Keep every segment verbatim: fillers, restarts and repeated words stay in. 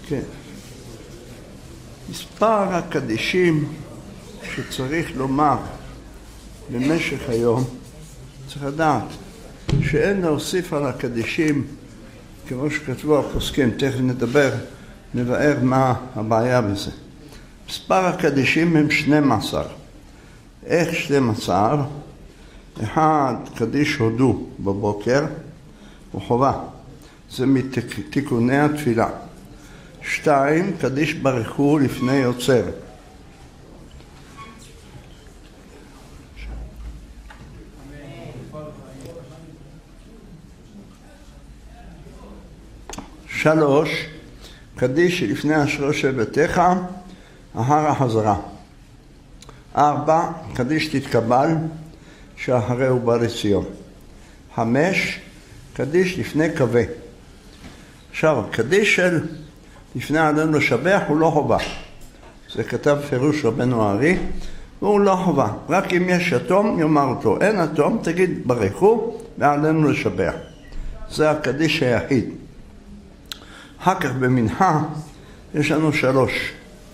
כן. מספר הקדישים שצריך לומר במשך היום, צריך לדעת שאין להוסיף על הקדישים כמו שכתבו הפוסקים, תכף נדבר, נבאר מה הבעיה בזה. מספר הקדישים הם שנים עשר. איך שנים עשר? אחד, קדיש הודו בבוקר, הוא חובה. זה מתיקוני התפילה. שתיים, קדיש ברכו לפני יוצר. שלוש, קדיש לפני אשרו שבטיך, ההר החזרה. ארבע, קדיש תתקבל, שאחרי הוא בא לציון. חמש, קדיש לפני קווה. עכשיו, קדיש של לפני עלינו לשבח הוא לא חובה. זה כתב פירוש רבנו הארי, והוא לא חובה. רק אם יש אטום, יאמר אותו. אין אטום, תגיד ברכו, ועלינו לשבח. זה הקדיש היחיד. אחר כך במנחה יש לנו שלוש.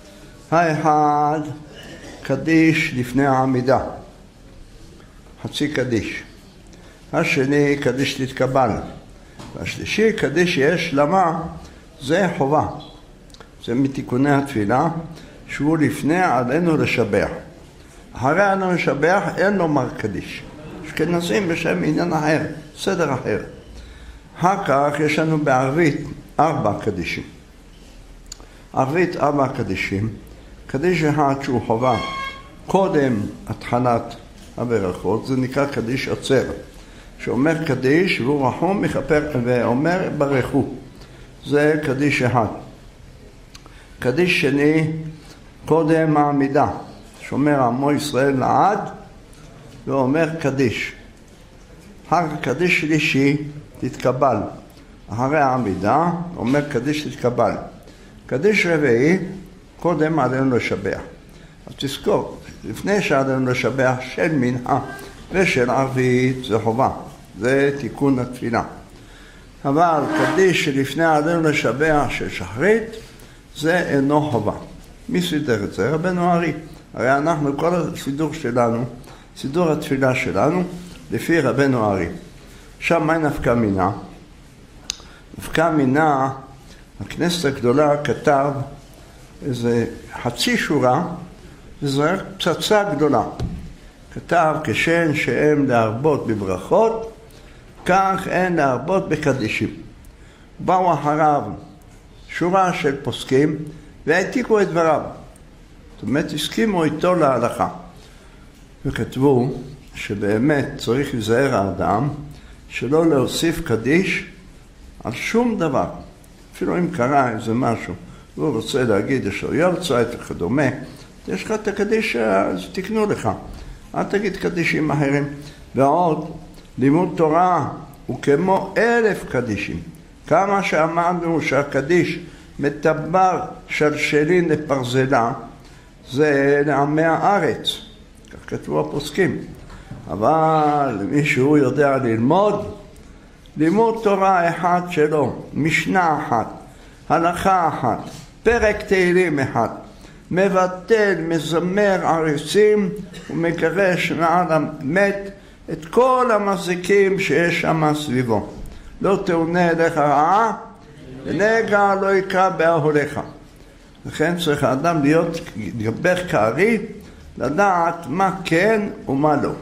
האחד, קדיש לפני העמידה. חצי קדיש. השני, קדיש תתקבל. והשלישי, קדיש יש למה, זה חובה. זה מתיקוני התפילה, שהוא לפני עלינו לשבח. אחרי עלינו לשבח, אין לומר קדיש. אשכנזים בשם עניין אחר, סדר אחר. אחר כך יש לנו בערבית ארבע קדישים. ערבית ארבע קדישים. קדיש אחד שהוא חובה קודם התחלת הברכות, זה נקרא קדיש עצר. שאומר קדיש והוא רחום מכפר ואומר ברכו. זה קדיש אחד. קדיש שני, קודם העמידה. שאומר עמו ישראל לעד ואומר קדיש. אחר קדיש שלישי תתקבל. אחרי העמידה אומר קדיש תתקבל. קדיש רביעי, קודם עלינו לשבח. אז תזכור, לפני שעלינו לשבח של מנחה ושל ערבית זה חובה. זה תיקון התפילה. אבל קדיש שלפני עלינו לשבח של שחרית, זה אינו חובה. מי סידר את זה? רבנו הארי. הרי אנחנו, כל הסידור שלנו, סידור התפילה שלנו, לפי רבנו הארי. עכשיו מה נפקא מינה? נפקא מינה, הכנסת הגדולה כתב איזה חצי שורה, וזה רק פצצה גדולה. כתב כשן שהם להרבות בברכות, כך אין להרבות בקדישים. באו אחריו שורה של פוסקים והעתיקו את דבריו. זאת אומרת, הסכימו איתו להלכה. וכתבו שבאמת צריך להיזהר האדם שלא להוסיף קדיש על שום דבר. אפילו אם קרה איזה משהו, והוא רוצה להגיד, יש לו יורצייט וכדומה, יש לך את הקדיש, אז תקנו לך. אל תגיד קדישים אחרים. ועוד, לימוד תורה הוא כמו אלף קדישים. כמה שאמרנו שהקדיש מטבר שלשלין לפרזלה, זה לעמי הארץ. כך כתבו הפוסקים. אבל מישהו יודע ללמוד, לימוד תורה אחד שלו, משנה אחת, הלכה אחת, פרק תהילים אחד, מבטל, מזמר עריצים ומגרש מעל המת את כל המזיקים שיש שם סביבו. לא תאונה אליך רעה, ונגע לא יקרא באהליך. לכן צריך האדם להיות גבר כארי, לדעת מה כן ומה לא.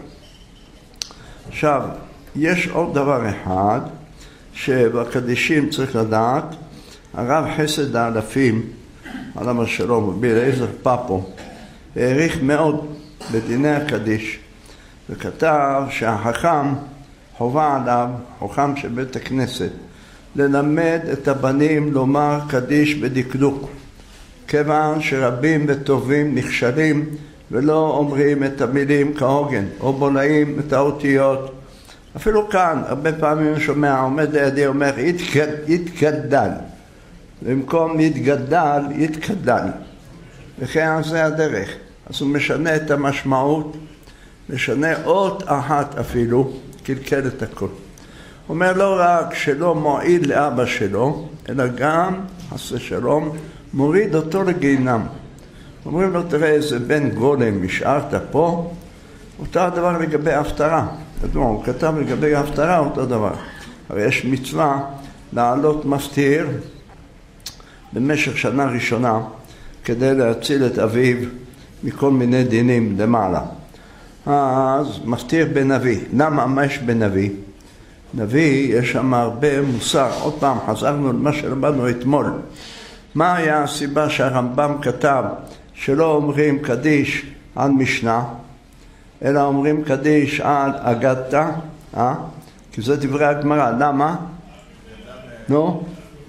עכשיו, יש עוד דבר אחד שבקדישים צריך לדעת. הרב חסד האלפים, עליו השלום, רבי אליעזר פפו, העריך מאוד בדיני הקדיש, וכתב שהחכם חובה עליו, חכם של בית הכנסת, ללמד את הבנים לומר קדיש בדקדוק, כיוון שרבים וטובים נכשלים ולא אומרים את המילים כהוגן, או בולעים את האותיות. אפילו כאן, הרבה פעמים שומע, עומד לידי, אומר, יתגדל. במקום יתגדל, יתגדל. וכן זה הדרך. אז הוא משנה את המשמעות, משנה אות אחת אפילו, קלקל את הכל. אומר לא רק שלא מועיל לאבא שלו, אלא גם, עשה שלום, מוריד אותו לגיהנם. אומרים לו, תראה איזה בן גולם השארת פה, אותו הדבר לגבי ההפטרה. הוא כתב לגבי ההפטרה אותו דבר. הרי יש מצווה לעלות מפטיר במשך שנה ראשונה כדי להציל את אביו מכל מיני דינים למעלה. אז מפטיר בנביא. למה? מה יש בנביא? נביא יש שם הרבה מוסר. עוד פעם חזרנו למה שלמדנו אתמול. מה היה הסיבה שהרמב"ם כתב שלא אומרים קדיש על משנה, אלא אומרים קדיש על אגדתא? אה? כי זה דברי הגמרא. למה? נו?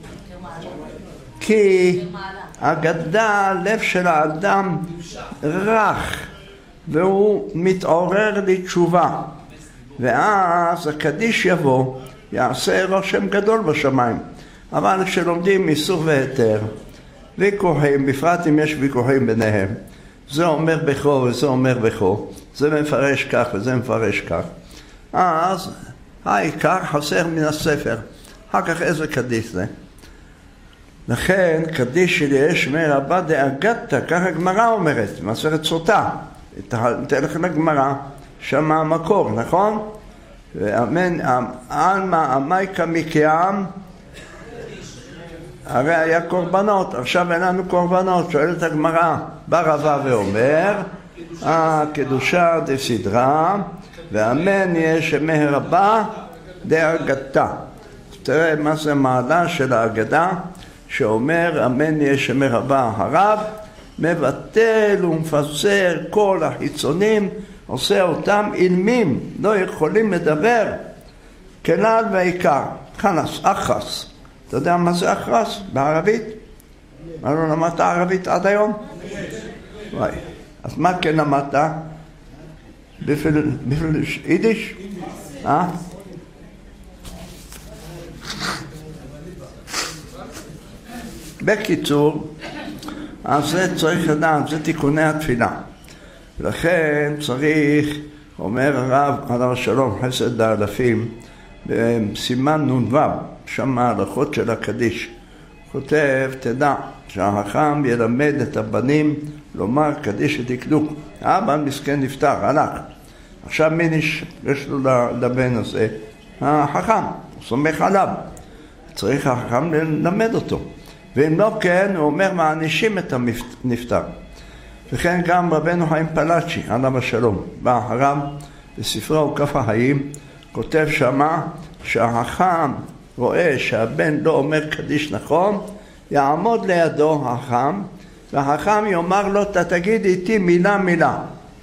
כי אגדה, הלב של האדם רך, והוא מתעורר לתשובה. ואז הקדיש יבוא, יעשה רושם גדול בשמיים. אבל כשלומדים איסור והיתר, ויכוחים, בפרט אם יש ויכוחים ביניהם, זה אומר בכו וזה אומר בכו, זה מפרש כך וזה מפרש כך, אז העיקר חסר מן הספר. אחר כך איזה קדיש זה? לכן קדיש שיש מרבה דאגדתא, ככה הגמרא אומרת, מסכת סוטה, תלך לגמרא, שם המקור, נכון? ואמן, עלמא עמייקה מקיים, הרי היה קורבנות, עכשיו אין לנו קורבנות. שואלת הגמרא, בא רבא ואומר, הקדושה דסדרה, ואמן יש מהרבה דאגדתא. תראה מה זה מעלה של האגדה, שאומר אמן יש מרבה. הרב מבטל ומפזר כל החיצונים, עושה אותם אילמים, לא יכולים לדבר, כלל ועיקר. חנס, אחס. אתה יודע מה זה אחרס בערבית? מה לא למדת ערבית עד היום? וואי. אז מה כן למדת? בפיל יידיש? אה? בקיצור, אז זה צריך לדעת, זה תיקוני התפילה. לכן צריך, אומר הרב עליו השלום, חסד האלפים, בסימן נ"ו, שם ההלכות של הקדיש, כותב, תדע שהחכם ילמד את הבנים לומר קדיש ודקדוק. האבא מסכן נפטר, הלך. עכשיו מי יש לו לבן הזה? החכם, הוא סומך עליו. צריך החכם ללמד אותו. ואם לא כן, הוא אומר מענישים את הנפטר. וכן גם רבנו חיים פלאצ'י, עליו השלום, בא הרב בספרו כף החיים, כותב שמה שהחכם רואה שהבן לא אומר קדיש נכון, יעמוד לידו החכם, והחכם יאמר לו, אתה תגיד איתי מילה מילה.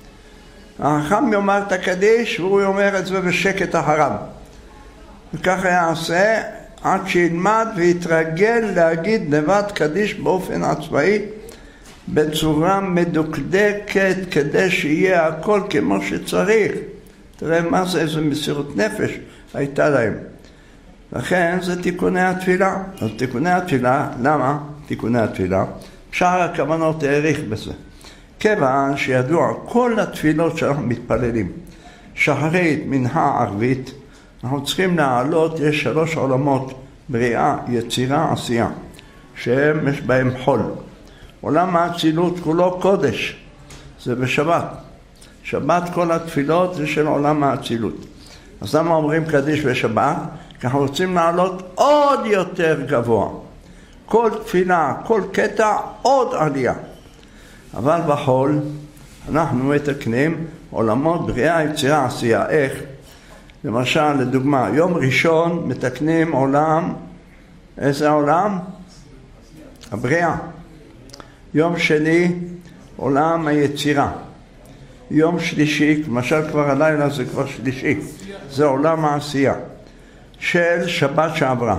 החכם יאמר את הקדיש, והוא יאמר את זה בשקט אחריו. וככה יעשה עד שילמד ויתרגל להגיד לבד קדיש באופן עצמאי, בצורה מדוקדקת, כדי שיהיה הכל כמו שצריך. תראה מה זה, איזה מסירות נפש הייתה להם. לכן זה תיקוני התפילה. אז תיקוני התפילה, למה תיקוני התפילה? שאר הכוונות העריך בזה. כיוון שידוע כל התפילות שאנחנו מתפללים, שחרית, מנחה, ערבית, אנחנו צריכים להעלות, יש שלוש עולמות, בריאה, יצירה, עשייה, שהם יש בהם חול. עולם האצילות כולו קודש, זה בשבת. שבת כל התפילות זה של עולם האצילות. אז למה אומרים קדיש בשבת? כי אנחנו רוצים לעלות עוד יותר גבוה. כל תפילה, כל קטע, עוד עלייה. אבל בחול אנחנו מתקנים עולמות בריאה, יצירה, עשייה. איך? למשל, לדוגמה, יום ראשון מתקנים עולם, איזה עולם? הבריאה. יום שני, עולם היצירה. יום שלישי, למשל כבר הלילה זה כבר שלישי, זה עולם העשייה של שבת שעברה.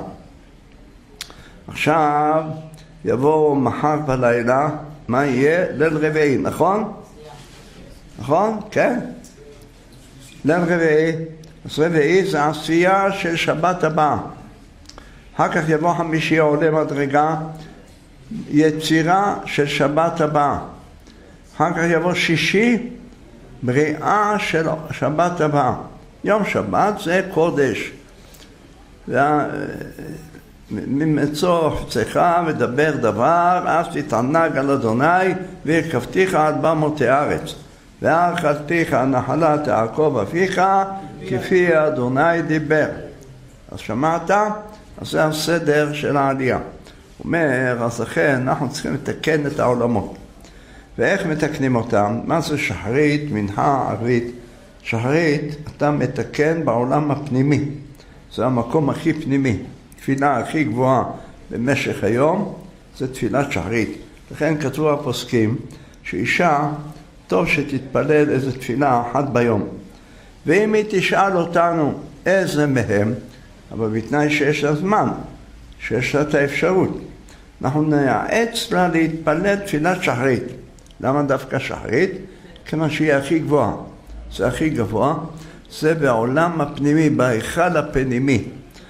עכשיו יבוא מחר בלילה, מה יהיה? ליל רביעי, נכון? נכון? כן? ליל רביעי. אז רביעי זה עשייה של שבת הבאה. אחר כך יבוא חמישי עולה מדרגה, יצירה של שבת הבאה. אחר כך יבוא שישי, בריאה של שבת הבאה. יום שבת זה קודש. ממצוא חפצך ודבר דבר, אז תתענג על אדוני והקפתיך על במות הארץ. ואכלתיך נחלת יעקב אביך כפי אדוני דיבר. אז שמעת? אז זה הסדר של העלייה. הוא אומר, אז לכן אנחנו צריכים לתקן את העולמות. ואיך מתקנים אותם? מה זה שחרית, מנחה, ערבית? שחרית אתה מתקן בעולם הפנימי. זה המקום הכי פנימי. תפילה הכי גבוהה במשך היום זה תפילת שחרית. לכן כתבו הפוסקים שאישה טוב שתתפלל איזו תפילה אחת ביום. ואם היא תשאל אותנו איזה מהם, אבל בתנאי שיש לה זמן, שיש לה את האפשרות, אנחנו נעץ לה להתפלל תפילת שחרית. למה דווקא שחרית? כמה שהיא הכי גבוהה. זה הכי גבוה, זה בעולם הפנימי, בהיכל הפנימי.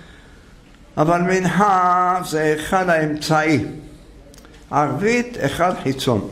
אבל מנחה זה היכל האמצעי. ערבית אחד חיצון.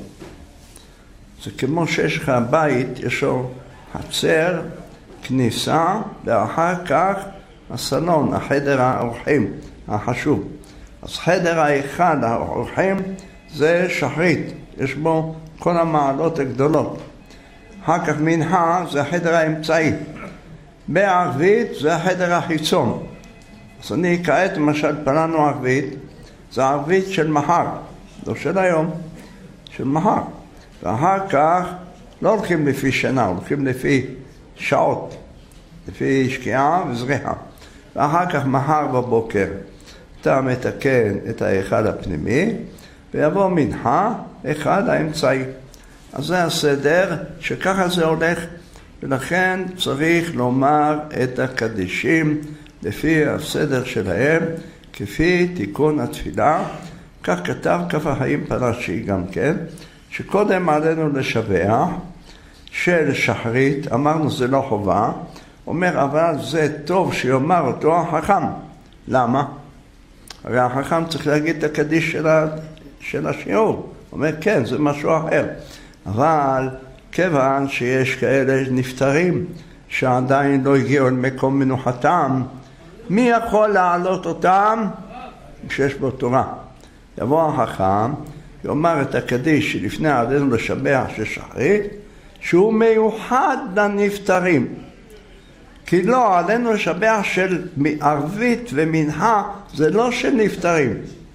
זה כמו שיש לך בית, יש לו חצר, כניסה, ואחר כך הסלון, החדר האורחים, החשוב. אז חדר ההיכל האורחים זה שחרית, יש בו כל המעלות הגדולות. אחר כך מנחה זה החדר האמצעי. בערבית זה החדר החיצון. אז אני כעת למשל פלנו ערבית, זה ערבית של מחר, לא של היום, של מחר. ואחר כך לא הולכים לפי שנה, הולכים לפי שעות, לפי שקיעה וזריחה. ואחר כך מחר בבוקר אתה מתקן את ההיכל הפנימי, ויבוא מנחה, אחד האמצעי. אז זה הסדר שככה זה הולך, ולכן צריך לומר את הקדישים לפי הסדר שלהם, כפי תיקון התפילה. כך כתב כף החיים פרשי גם כן, שקודם עלינו לשבח של שחרית, אמרנו זה לא חובה, אומר אבל זה טוב שיאמר אותו החכם. למה? הרי החכם צריך להגיד את הקדיש של, ה... של השיעור. אומר כן, זה משהו אחר. אבל כיוון שיש כאלה נפטרים שעדיין לא הגיעו אל מקום מנוחתם, מי יכול להעלות אותם? כשיש בו תורה. יבוא החכם, יאמר את הקדיש שלפני עלינו לשבח של שחרית, שהוא מיוחד לנפטרים. כי לא, עלינו לשבח של ערבית ומנחה, זה לא של נפטרים.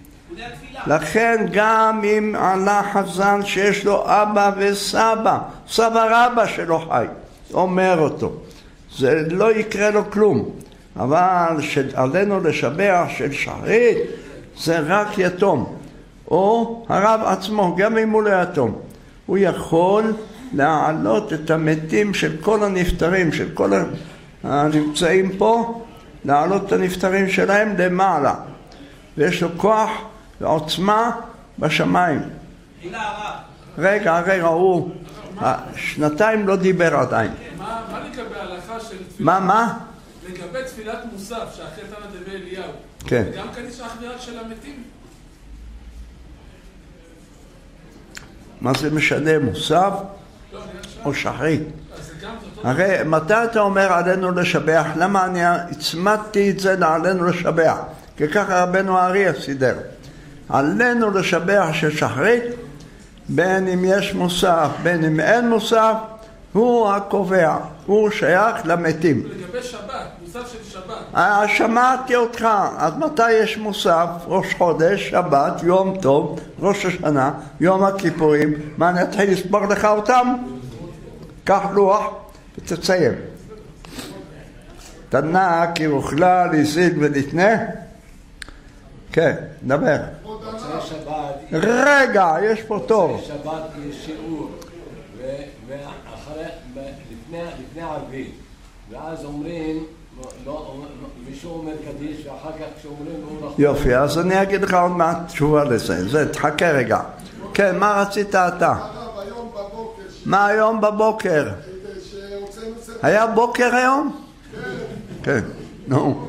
לכן גם אם עלה חזן שיש לו אבא וסבא, סבא רבא שלו חי, אומר אותו, זה לא יקרה לו כלום. אבל עלינו לשבח של שחרית זה רק יתום, או הרב עצמו, גם אם הוא לא יתום, הוא יכול להעלות את המתים של כל הנפטרים, של כל הנמצאים פה, להעלות את הנפטרים שלהם למעלה, ויש לו כוח ועוצמה בשמיים. רגע, רגע, הוא שנתיים לא דיבר עדיין. מה לגבי ההלכה של תפילת... מה, מה? לגבי תפילת מוסף, שאחרי תנא דבי אליהו. כן. גם קדיש אך ורק של המתים? מה זה משנה, מוסף או שחרית? הרי מתי אתה אומר עלינו לשבח? למה אני הצמדתי את זה לעלינו לשבח? כי ככה רבנו האריה סידר. עלינו לשבח של שחרית, בין אם יש מוסף, בין אם אין מוסף, הוא הקובע, הוא שייך למתים. לגבי שבת, מוסף של שבת. שמעתי אותך, אז מתי יש מוסף? ראש חודש, שבת, יום טוב, ראש השנה, יום הכיפורים, מה אני אתחיל לסבור לך אותם? קח לוח ותציין. תנא כי אוכלה להזיל ולתנה? כן, דבר. רגע, יש פה תור. שבת יש שיעור, לפני ערבית, ואז אומרים, מישהו אומר קדיש, ואחר כך כשאומרים הוא נכון. יופי, אז אני אגיד לך עוד מעט תשובה לזה, זה, תחכה רגע. כן, מה רצית אתה? מה היום בבוקר? היה בוקר היום? כן. נו.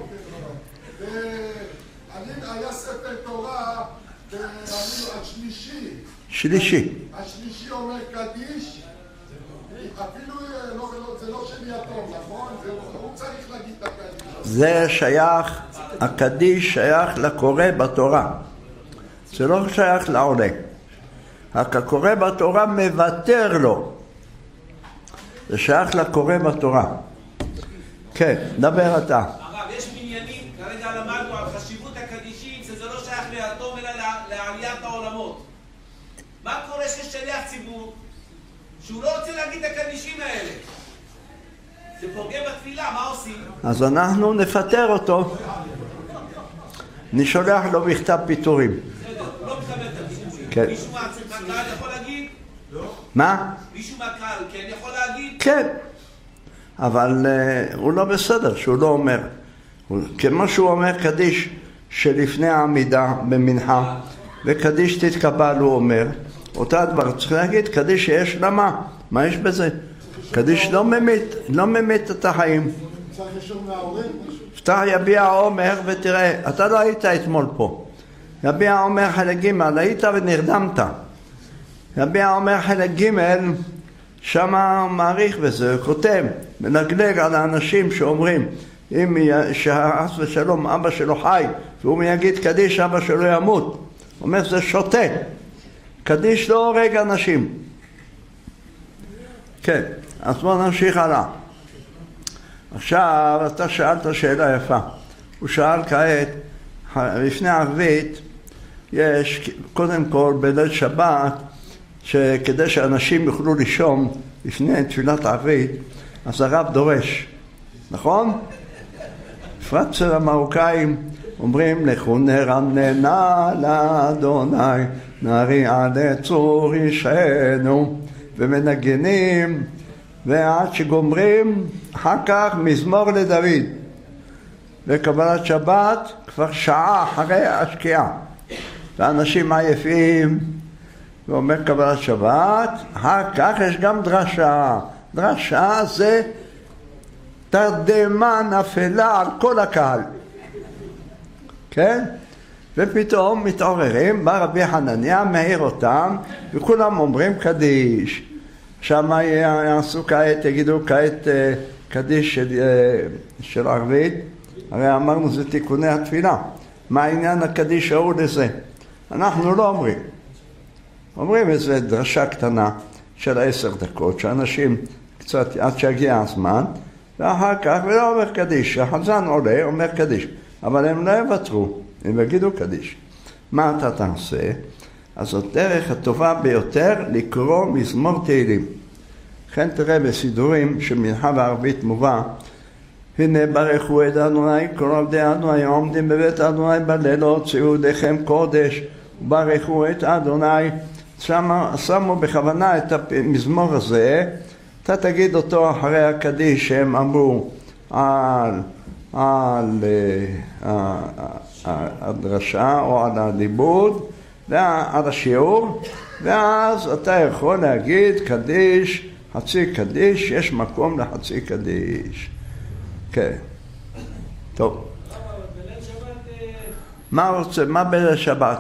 היה ספר תורה, השלישי. שלישי. השלישי אומר קדיש, אפילו זה לא של יתום, נכון? הוא צריך להגיד את הקדיש. זה שייך הקדיש שייך לקורא בתורה. זה לא שייך לעולה. הקורא בתורה מוותר לו. זה שייך לקורא בתורה. כן, דבר אתה. הרב, יש בניינים, כרגע למדנו על חשיבות הקדישים, שזה לא שייך לאטום אלא לעליית העולמות. מה קורה שיש שליח ציבור שהוא לא רוצה להגיד את הקדישים האלה? זה פוגע בתפילה, מה עושים? אז אנחנו נפטר אותו. אני שולח לו מכתב פיטורים. בסדר, הוא לא מקבל את הפיטורים. כן. מישהו מהקהל יכול להגיד? מה? מישהו מהקהל כן יכול להגיד? כן. אבל uh, הוא לא בסדר שהוא לא אומר. הוא, כמו שהוא אומר קדיש שלפני העמידה במנחה, וקדיש תתקבל הוא אומר, אותה דבר צריך להגיד קדיש שיש למה. מה יש בזה? קדיש לא ממית, לא ממית את החיים. צריך לשאול מההורים משהו? פתח יביע עומר ותראה, אתה לא היית אתמול פה. יביע עומר חלק ג' היית ונרדמת. יביע עומר חלק ג' שמה מעריך בזה, כותב, מנגלג על האנשים שאומרים, אם שהעס ושלום אבא שלו חי, והוא יגיד קדיש אבא שלו ימות. אומר זה שוטה. קדיש לא הורג אנשים. כן, אז בואו נמשיך הלאה. עכשיו אתה שאלת שאלה יפה. הוא שאל כעת, לפני ערבית יש קודם כל בליל שבת, שכדי שאנשים יוכלו לישון לפני תפילת ערבית, אז הרב דורש, נכון? בפרט אצל המרוקאים אומרים לכו נרננה לאדוני נריע לצור ישענו, ומנגנים ועד שגומרים אחר כך מזמור לדוד לקבלת שבת כבר שעה אחרי השקיעה ואנשים עייפים ואומר קבלת שבת. אחר כך יש גם דרשה. דרשה זה תרדמה נפלה על כל הקהל, כן? ופתאום מתעוררים, בא רבי חנניה מעיר אותם וכולם אומרים קדיש. עכשיו מה יעשו כעת? יגידו כעת קדיש של, של ערבית? הרי אמרנו זה תיקוני התפילה. מה העניין הקדיש ההוא לזה? אנחנו לא אומרים. אומרים איזו דרשה קטנה של עשר דקות, שאנשים קצת עד שיגיע הזמן, ואחר כך, ולא אומר קדיש, החזן עולה, אומר קדיש, אבל הם לא יוותרו, הם יגידו קדיש. מה אתה תעשה? אז זאת דרך הטובה ביותר לקרוא מזמור תהילים. לכן תראה בסידורים שמנחה בערבית מובא, הנה ברכו את אדוני, כל עבדי אדוני עומדים בבית אדוני בלילות, ציודיכם קודש, ברכו את אדוני. שמה, שמו בכוונה את המזמור הזה, אתה תגיד אותו אחרי הקדיש שהם אמרו על, על, על הדרשה או על הלימוד ועל השיעור, ואז אתה יכול להגיד קדיש, חצי קדיש, יש מקום לחצי קדיש. כן. טוב. מה רוצה? מה בליל שבת?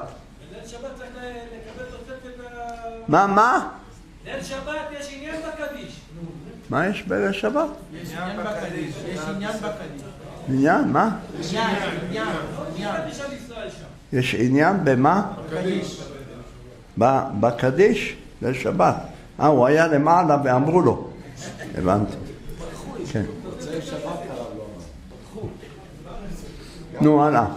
מה, מה? ליל שבת יש עניין בקדיש. מה יש בליל שבת? יש עניין בקדיש. יש עניין בקדיש. עניין? מה? עניין, עניין, עניין. יש עניין במה? בקדיש. בקדיש? ליל שבת. אה, הוא היה למעלה ואמרו לו. הבנתי. כן. נו, הלאה.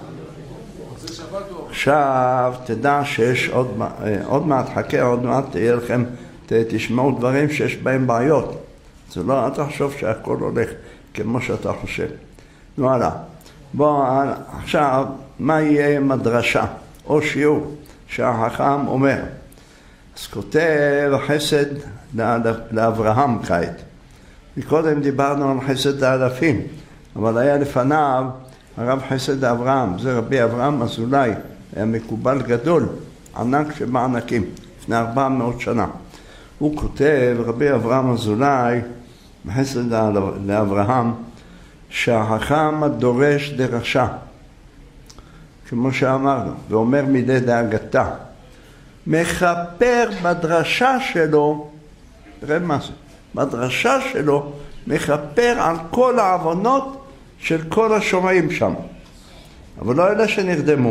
עכשיו תדע שיש עוד, עוד מעט, חכה, עוד מעט תהיה לכם, תשמעו דברים שיש בהם בעיות. זה לא, אתה חושב שהכל הולך כמו שאתה חושב. נו, הלאה. בוא, עכשיו, מה יהיה מדרשה או שיעור שהחכם אומר? אז כותב חסד לאברהם כעת. מקודם דיברנו על חסד לאלפים, אבל היה לפניו הרב חסד אברהם, זה רבי אברהם אזולאי, היה מקובל גדול, ענק שבענקים, לפני ארבע מאות שנה. הוא כותב, רבי אברהם אזולאי, בחסד לאברהם, שהחכם הדורש דרשה, כמו שאמרנו, ואומר מידי דאגתה, מחפר בדרשה שלו, תראה מה זה, בדרשה שלו מחפר על כל העוונות של כל השומעים שם. אבל לא אלה שנרדמו.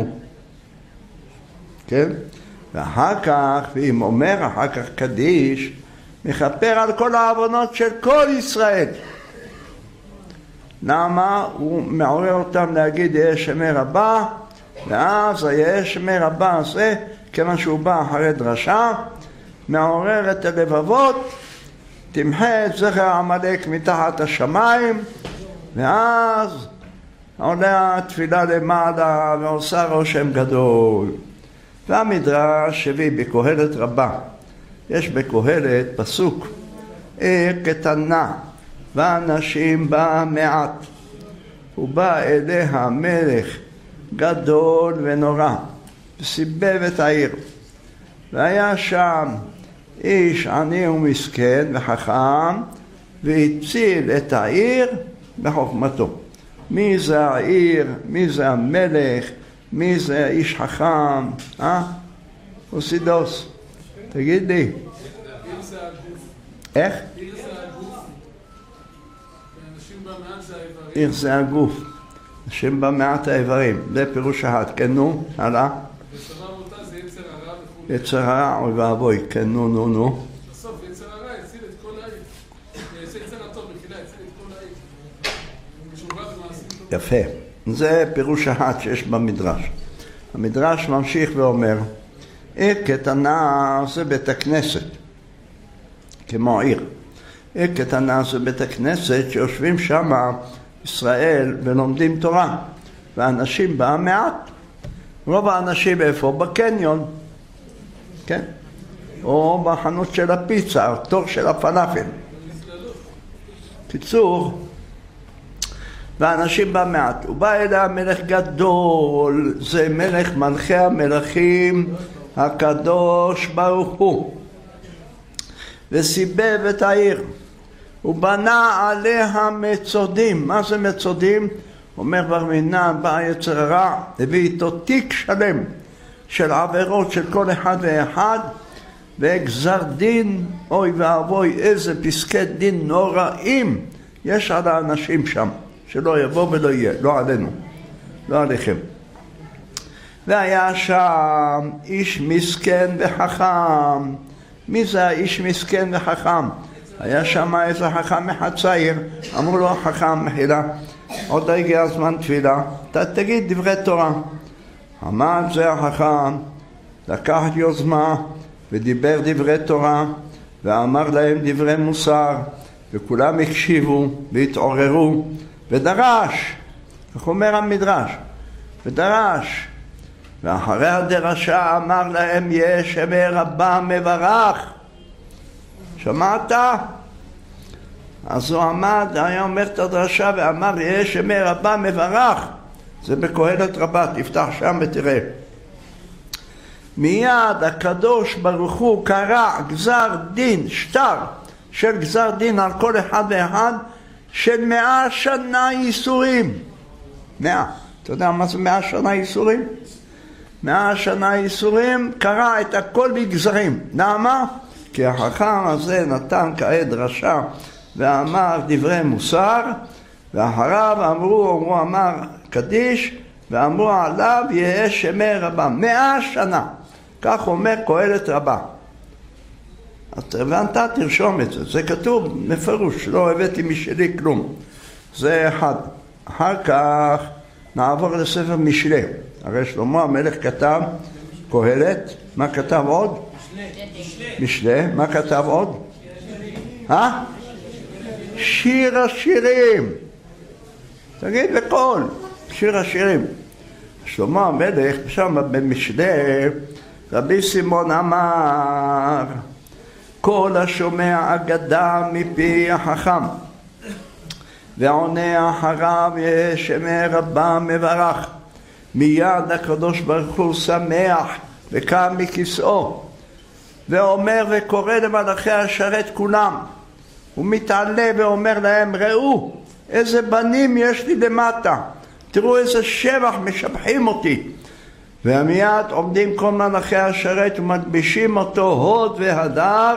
כן? ואחר כך, ואם אומר אחר כך קדיש, מכפר על כל העוונות של כל ישראל. למה? הוא מעורר אותם להגיד יהיה שמי רבה, ואז יהיה שמי רבה הזה, כיוון שהוא בא אחרי דרשה, מעורר את הלבבות, תמחה את זכר עמלק מתחת השמיים, ואז עולה התפילה למעלה ועושה רושם גדול. והמדרש הביא בקהלת רבה, יש בקהלת פסוק, עיר קטנה ואנשים בה מעט, ובא אליה מלך גדול ונורא, וסיבב את העיר, והיה שם איש עני ומסכן וחכם, והציל את העיר בחוכמתו. מי זה העיר? מי זה המלך? מי זה איש חכם? אה? אוסידוס, תגיד לי. עיר זה הגוף. איך? עיר זה הגוף. ואנשים במעט זה האיברים. עיר זה הגוף. אנשים במעט האיברים. זה פירוש אחד. כן, נו, הלאה. ושרה אותה זה יצר הרע וכו'. יצר הרע, אוי ואבוי. כן, נו, נו, נו. בסוף יצר הרע הציל את כל העיר. יצר הטוב בחילה הציל את כל העיר. תשובה ומעשים טובים. יפה. זה פירוש אחד שיש במדרש. המדרש ממשיך ואומר, עיר קטנה זה בית הכנסת, כמו עיר. עיר קטנה זה בית הכנסת שיושבים שם ישראל ולומדים תורה, ואנשים בה מעט. רוב האנשים איפה? בקניון, כן? או בחנות של הפיצה, או תור של הפלאפל. קיצור, ואנשים בה מעט. הוא בא אליה מלך גדול, זה מלך מלכי המלכים, הקדוש ברוך הוא, וסיבב את העיר. הוא בנה עליה מצודים. מה זה מצודים? אומר בר מינן, בא יצר הרע, הביא איתו תיק שלם של עבירות של כל אחד ואחד, וגזר דין, אוי ואבוי, איזה פסקי דין נוראים יש על האנשים שם, שלא יבוא ולא יהיה, לא עלינו, לא עליכם. והיה שם איש מסכן וחכם. מי זה האיש מסכן וחכם? היה שם איזה חכם אחד צעיר, אמרו לו חכם מחילה, עוד הגיע הזמן תפילה, אתה תגיד דברי תורה. עמד זה החכם, לקח יוזמה ודיבר דברי תורה, ואמר להם דברי מוסר, וכולם הקשיבו והתעוררו, ודרש, איך אומר המדרש, ודרש, ואחרי הדרשה אמר להם יש שמי רבה מברך. שמעת? אז הוא עמד, היה אומר את הדרשה ואמר יש שמי רבה מברך. זה בקהלת רבה, תפתח שם ותראה. מיד הקדוש ברוך הוא קרא גזר דין, שטר של גזר דין על כל אחד ואחד של מאה שנה ייסורים. מאה. אתה יודע מה זה מאה שנה ייסורים? מאה שנה ייסורים, קרא את הכל בגזרים. למה? כי החכם הזה נתן כעת דרשה ואמר דברי מוסר, ואחריו אמרו, הוא אמר קדיש, ואמרו עליו יהיה שמי רבה. מאה שנה. כך אומר קהלת רבה. אז הבנת, תרשום את זה. זה כתוב מפרוש, לא הבאתי משלי כלום. זה אחד. אחר כך נעבור לספר משלי. הרי שלמה המלך כתב קהלת. מה כתב עוד? משלי. מה כתב עוד? אה? שיר השירים. תגיד בקול. שיר השירים. שלמה המלך שם במשלי, רבי סימון אמר, כל השומע אגדה מפי החכם ועונה אחריו יש שמי רבה מברך. מיד הקדוש ברוך הוא שמח וקם מכיסאו ואומר וקורא למלאכי השרת כולם, הוא מתעלה ואומר להם ראו איזה בנים יש לי למטה, תראו איזה שבח משבחים אותי. ומיד עומדים כל מלאכי השרת ומלבישים אותו הוד והדר,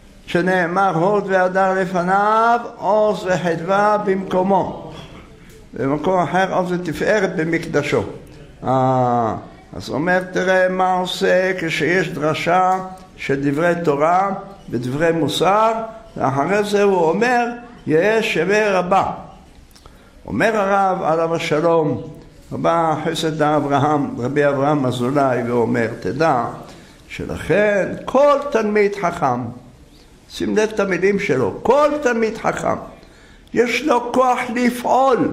שנאמר הוד והדר לפניו עוז וחדווה במקומו. במקום אחר עוד זה תפארת במקדשו. אה, אז אומר, תראה מה עושה כשיש דרשה של דברי תורה ודברי מוסר, ואחרי זה הוא אומר, יהיה שווה רבה. אומר הרב עליו השלום, רבה חסד אברהם, רבי אברהם אזולאי, ואומר, תדע שלכן כל תלמיד חכם, שים לב את המילים שלו, כל תלמיד חכם, יש לו כוח לפעול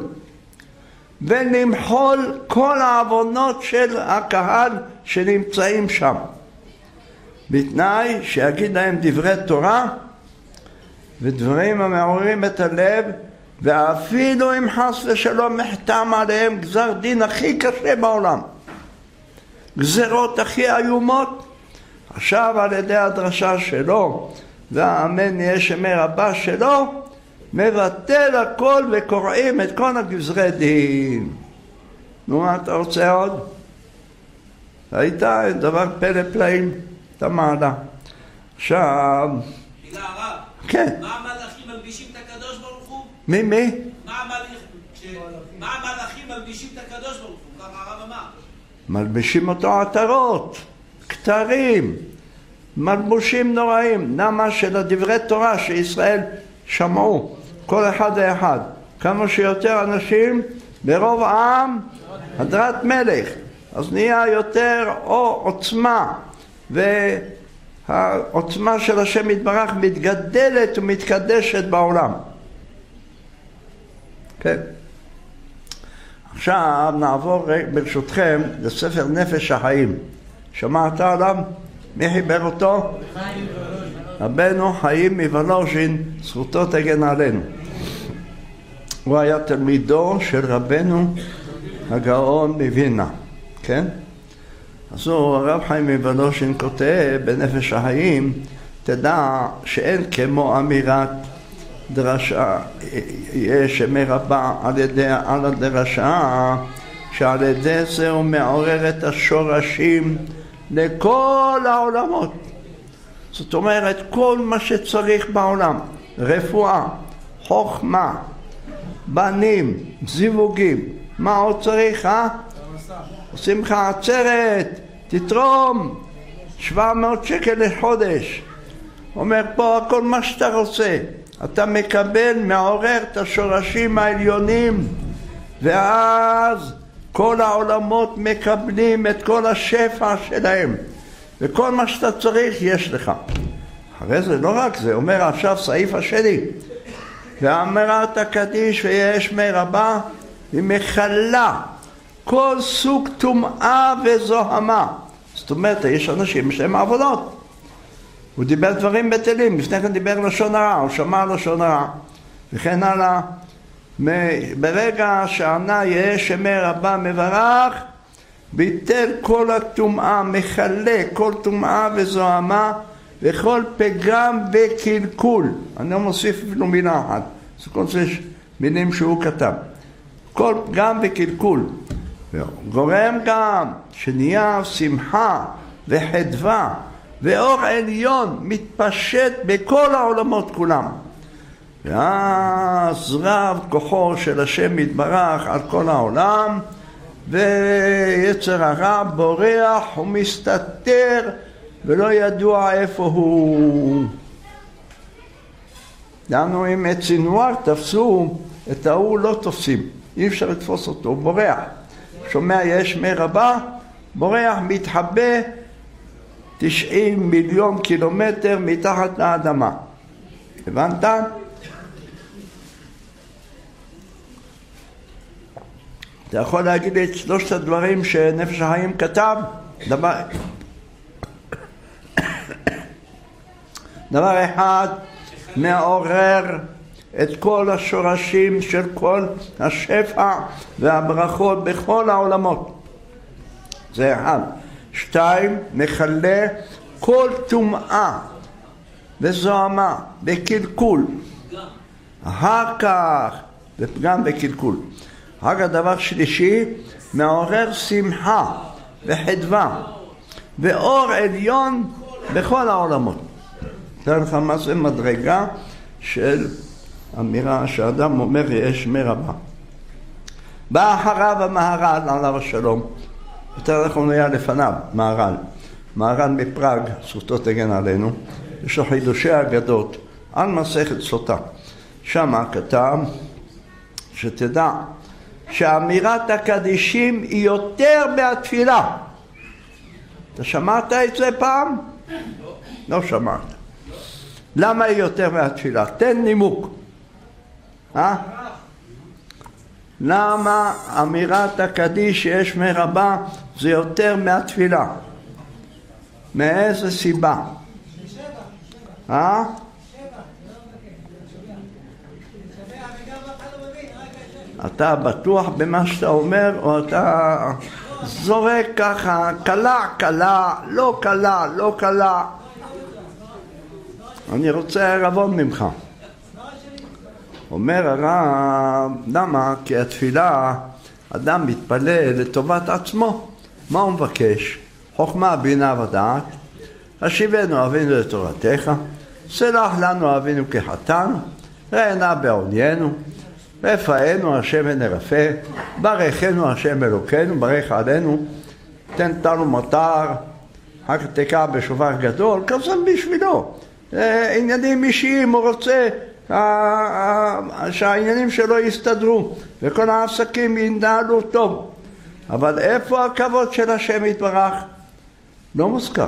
ולמחול כל העוונות של הקהל שנמצאים שם, בתנאי שיגיד להם דברי תורה ודברים המעוררים את הלב, ואפילו אם חס ושלום מחתם עליהם גזר דין הכי קשה בעולם, גזרות הכי איומות, עכשיו על ידי הדרשה שלו והאמן יהיה שמי רבה שלו מבטל הכל וקוראים את כל הגזרי דין. נו, מה אתה רוצה עוד? ראית דבר פלא פלאים, אתה מעלה. עכשיו... מילה הרב. כן. מה המלאכים מלבישים את הקדוש ברוך הוא? מי מי? מה המלאכים מלבישים את הקדוש ברוך הוא? ככה הרב אמר. מלבישים אותו עטרות, כתרים, מלבושים נוראים. למה של הדברי תורה שישראל שמעו, כל אחד ואחד, כמה שיותר אנשים ברוב העם הדרת מלך, אז נהיה יותר או עוצמה, והעוצמה של השם יתברך מתגדלת ומתקדשת בעולם. כן. עכשיו נעבור ברשותכם לספר נפש החיים. שמעת עליו? מי חיבר אותו? רבנו חיים מוולוז'ין, זכותו תגן עלינו. הוא היה תלמידו של רבנו הגאון מווילנה, כן? אז הוא, הרב חיים מוולוז'ין כותב בנפש החיים, תדע שאין כמו אמירת דרשה, יש מרבה על ידי על הדרשה, שעל ידי זה הוא מעורר את השורשים לכל העולמות. זאת אומרת, כל מה שצריך בעולם, רפואה, חוכמה, בנים, זיווגים, מה עוד צריך, אה? עושים לך עצרת, תתרום, שבע מאות שקל לחודש. אומר פה, הכל מה שאתה רוצה, אתה מקבל, מעורר את השורשים העליונים, ואז כל העולמות מקבלים את כל השפע שלהם, וכל מה שאתה צריך יש לך. אחרי זה לא רק זה, אומר עכשיו סעיף השני, ואמרת הקדיש ויש מרבה, היא מחלה כל סוג טומאה וזוהמה. זאת אומרת, יש אנשים שהם עבודות. הוא דיבר דברים בטלים, לפני כן דיבר לשון הרע, הוא שמע לשון הרע, וכן הלאה. ברגע שענה יהיה שמי רבה מברך, ביטל כל הטומאה, מחלה כל טומאה וזוהמה, וכל פגם וקלקול. אני לא מוסיף אפילו מילה אחת, זה כל זה מילים שהוא כתב. כל פגם וקלקול. גורם גם שנהיה שמחה וחדווה, ואור עליון מתפשט בכל העולמות כולם. ואז רב כוחו של השם יתברך על כל העולם, ויצר הרע בורח ומסתתר ולא ידוע איפה הוא. דנו אם את סינואר תפסו, את ההוא לא תופסים, אי אפשר לתפוס אותו, הוא בורח. שומע יש מרבה, בורח, מתחבא תשעים מיליון קילומטר מתחת לאדמה. הבנת? אתה יכול להגיד את שלושת הדברים שנפש החיים כתב? דבר, דבר אחד, מעורר את כל השורשים של כל השפע והברכות בכל העולמות. זה אחד. שתיים, מחלה כל טומאה וזוהמה וקלקול. אחר כך, ופגם וקלקול. אחר כך דבר שלישי, מעורר שמחה וחדווה ואור עליון בכל העולמות. תראה לך מה זה מדרגה של אמירה שאדם אומר יש מרבה. בא אחריו המהר"ל עליו השלום, יותר נכון היה לפניו, מהר"ל. מהר"ל מפראג, זכותו תגן עלינו, יש לו חידושי אגדות על מסכת סוטה. שמה כתב שתדע שאמירת הקדישים היא יותר מהתפילה. אתה שמעת את זה פעם? לא, לא שמעת. למה היא יותר מהתפילה? תן נימוק. אה? למה אמירת הקדיש שיש מרבה זה יותר מהתפילה? מאיזה סיבה? אה? אתה בטוח במה שאתה אומר, או אתה זורק ככה, קלה, קלה, לא קלה, לא קלה? אני רוצה ערבון ממך. אומר הרב, למה? כי התפילה, אדם מתפלל לטובת עצמו. מה הוא מבקש? חוכמה, בינה ודעת. השיבנו אבינו לתורתך, סלח לנו אבינו כחטאנו, ראינה בעוניינו, רפאנו השם ונרפא, ברכנו השם אלוקינו, ברך עלינו, תן לנו מטר, אחר כך תקע בשופר גדול, כזה בשבילו. עניינים אישיים, הוא רוצה שהעניינים שלו יסתדרו, וכל העסקים ינהלו טוב. אבל איפה הכבוד של השם יתברך? לא מוזכר.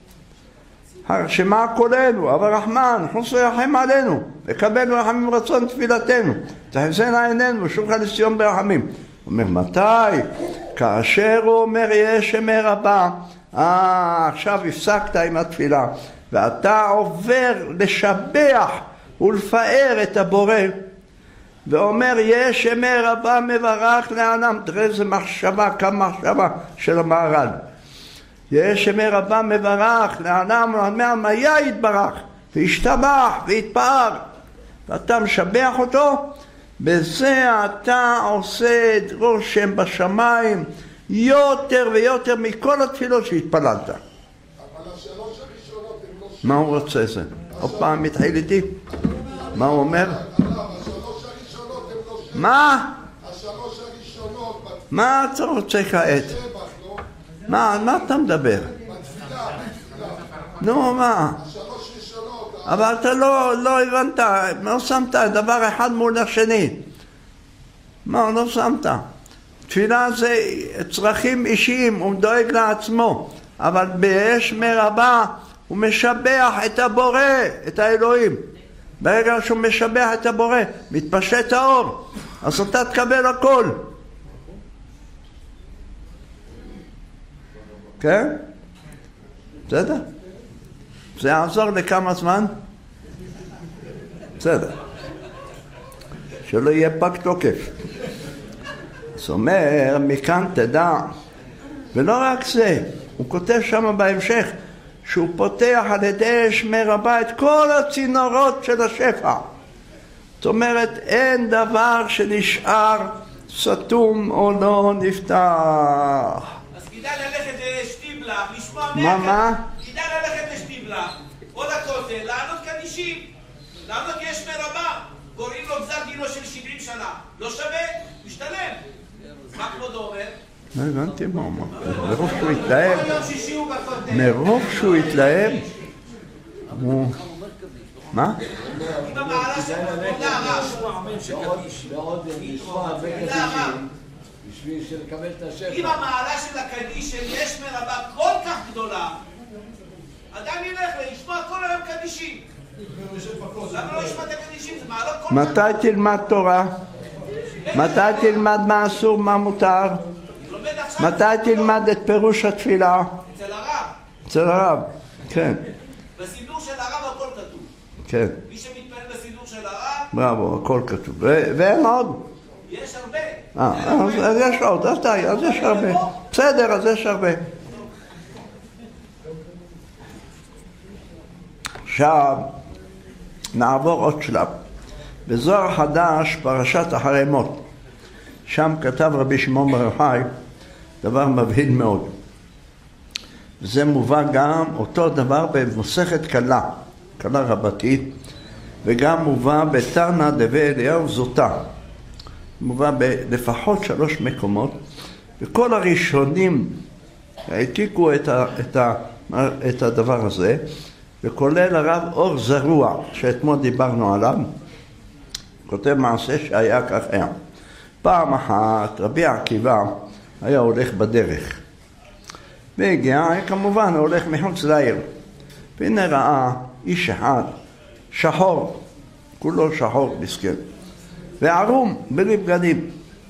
שמה קולנו, אבל רחמן, חוס ורחם עלינו, לקבל רחמים רצון תפילתנו, תחזינה עינינו, שובך לציון ברחמים. הוא אומר, מתי? כאשר הוא אומר, יש מרבה, אה, עכשיו הפסקת עם התפילה, ואתה עובר לשבח ולפאר את הבורא, ואומר, יש מרבה מברך לענם. תראה איזה מחשבה, כמה מחשבה של המהר"ל. יש מרבה מברך לענם, מהמיה יתברך, וישתבח ויתפאר, ואתה משבח אותו, בזה אתה עושה רושם בשמיים יותר ויותר מכל התפילות שהתפללת. אבל השלוש הראשונות הם לא... מה הוא רוצה זה? עוד פעם מתחיל איתי? מה הוא אומר? השלוש הראשונות הם לא... מה? השלוש הראשונות... מה אתה רוצה כעת? מה, על מה אתה מדבר? נו, מה? אבל אתה לא, לא הבנת, לא שמת דבר אחד מול השני. מה, לא שמת? תפילה זה צרכים אישיים, הוא דואג לעצמו, אבל באש מרבה הוא משבח את הבורא, את האלוהים. ברגע שהוא משבח את הבורא, מתפשט האור, אז אתה תקבל הכל. כן? בסדר? זה יעזור לכמה זמן? בסדר. שלא יהיה פג תוקף. זאת אומרת, מכאן תדע, ולא רק זה, הוא כותב שם בהמשך, שהוא פותח על ידי אש מרבה את כל הצינורות של השפע. זאת אומרת, אין דבר שנשאר סתום או לא נפתח. כדאי ללכת לשטיבלה, לשמוע מה, מה? כדאי ללכת לשטיבלה, או לכותל, לענות קדישים. לענות יש מרבה, קוראים לו גזר דינו של שבעים שנה. לא שווה, משתלם. מה כבודו אומר? לא הבנתי מה הוא אומר. מרוב שהוא התלהב, כל יום שישי הוא בכותל. מרוב שהוא התלהב, הוא... מה? עם המעלה של עבודה הרב. ועוד לשמוע הרבה קדישים. בשביל לקבל את השפע. אם המעלה של הקדיש של יש מרבה כל כך גדולה, אדם ילך לשמוע כל היום קדישים. למה לא ישמע את הקדישים? זה מעלות כל כך... מתי תלמד תורה? מתי תלמד מה אסור, מה מותר? מתי תלמד את פירוש התפילה? אצל הרב. אצל הרב, כן. בסידור של הרב הכל כתוב. כן. מי שמתפלל בסידור של הרב... בראבו, הכל כתוב. ואין עוד? יש הרבה. אה, אז יש עוד, אז די, אז יש הרבה. בסדר, אז יש הרבה. עכשיו, נעבור עוד שלב. בזוהר חדש, פרשת אחרי מות. שם כתב רבי שמעון בר יוחאי דבר מבהיל מאוד. זה מובא גם אותו דבר במסכת קלה, קלה רבתית, וגם מובא בתנא דבי אליהו זוטה. מובא בלפחות שלוש מקומות, וכל הראשונים העתיקו את, ה, את, ה, את הדבר הזה, וכולל הרב אור זרוע, שאתמול דיברנו עליו, כותב מעשה שהיה כך היה. פעם אחת רבי עקיבא היה הולך בדרך, והגיע, כמובן, הולך מחוץ לעיר, והנה ראה איש אחד, שחור, כולו שחור מסכן, וערום בלי בגדים,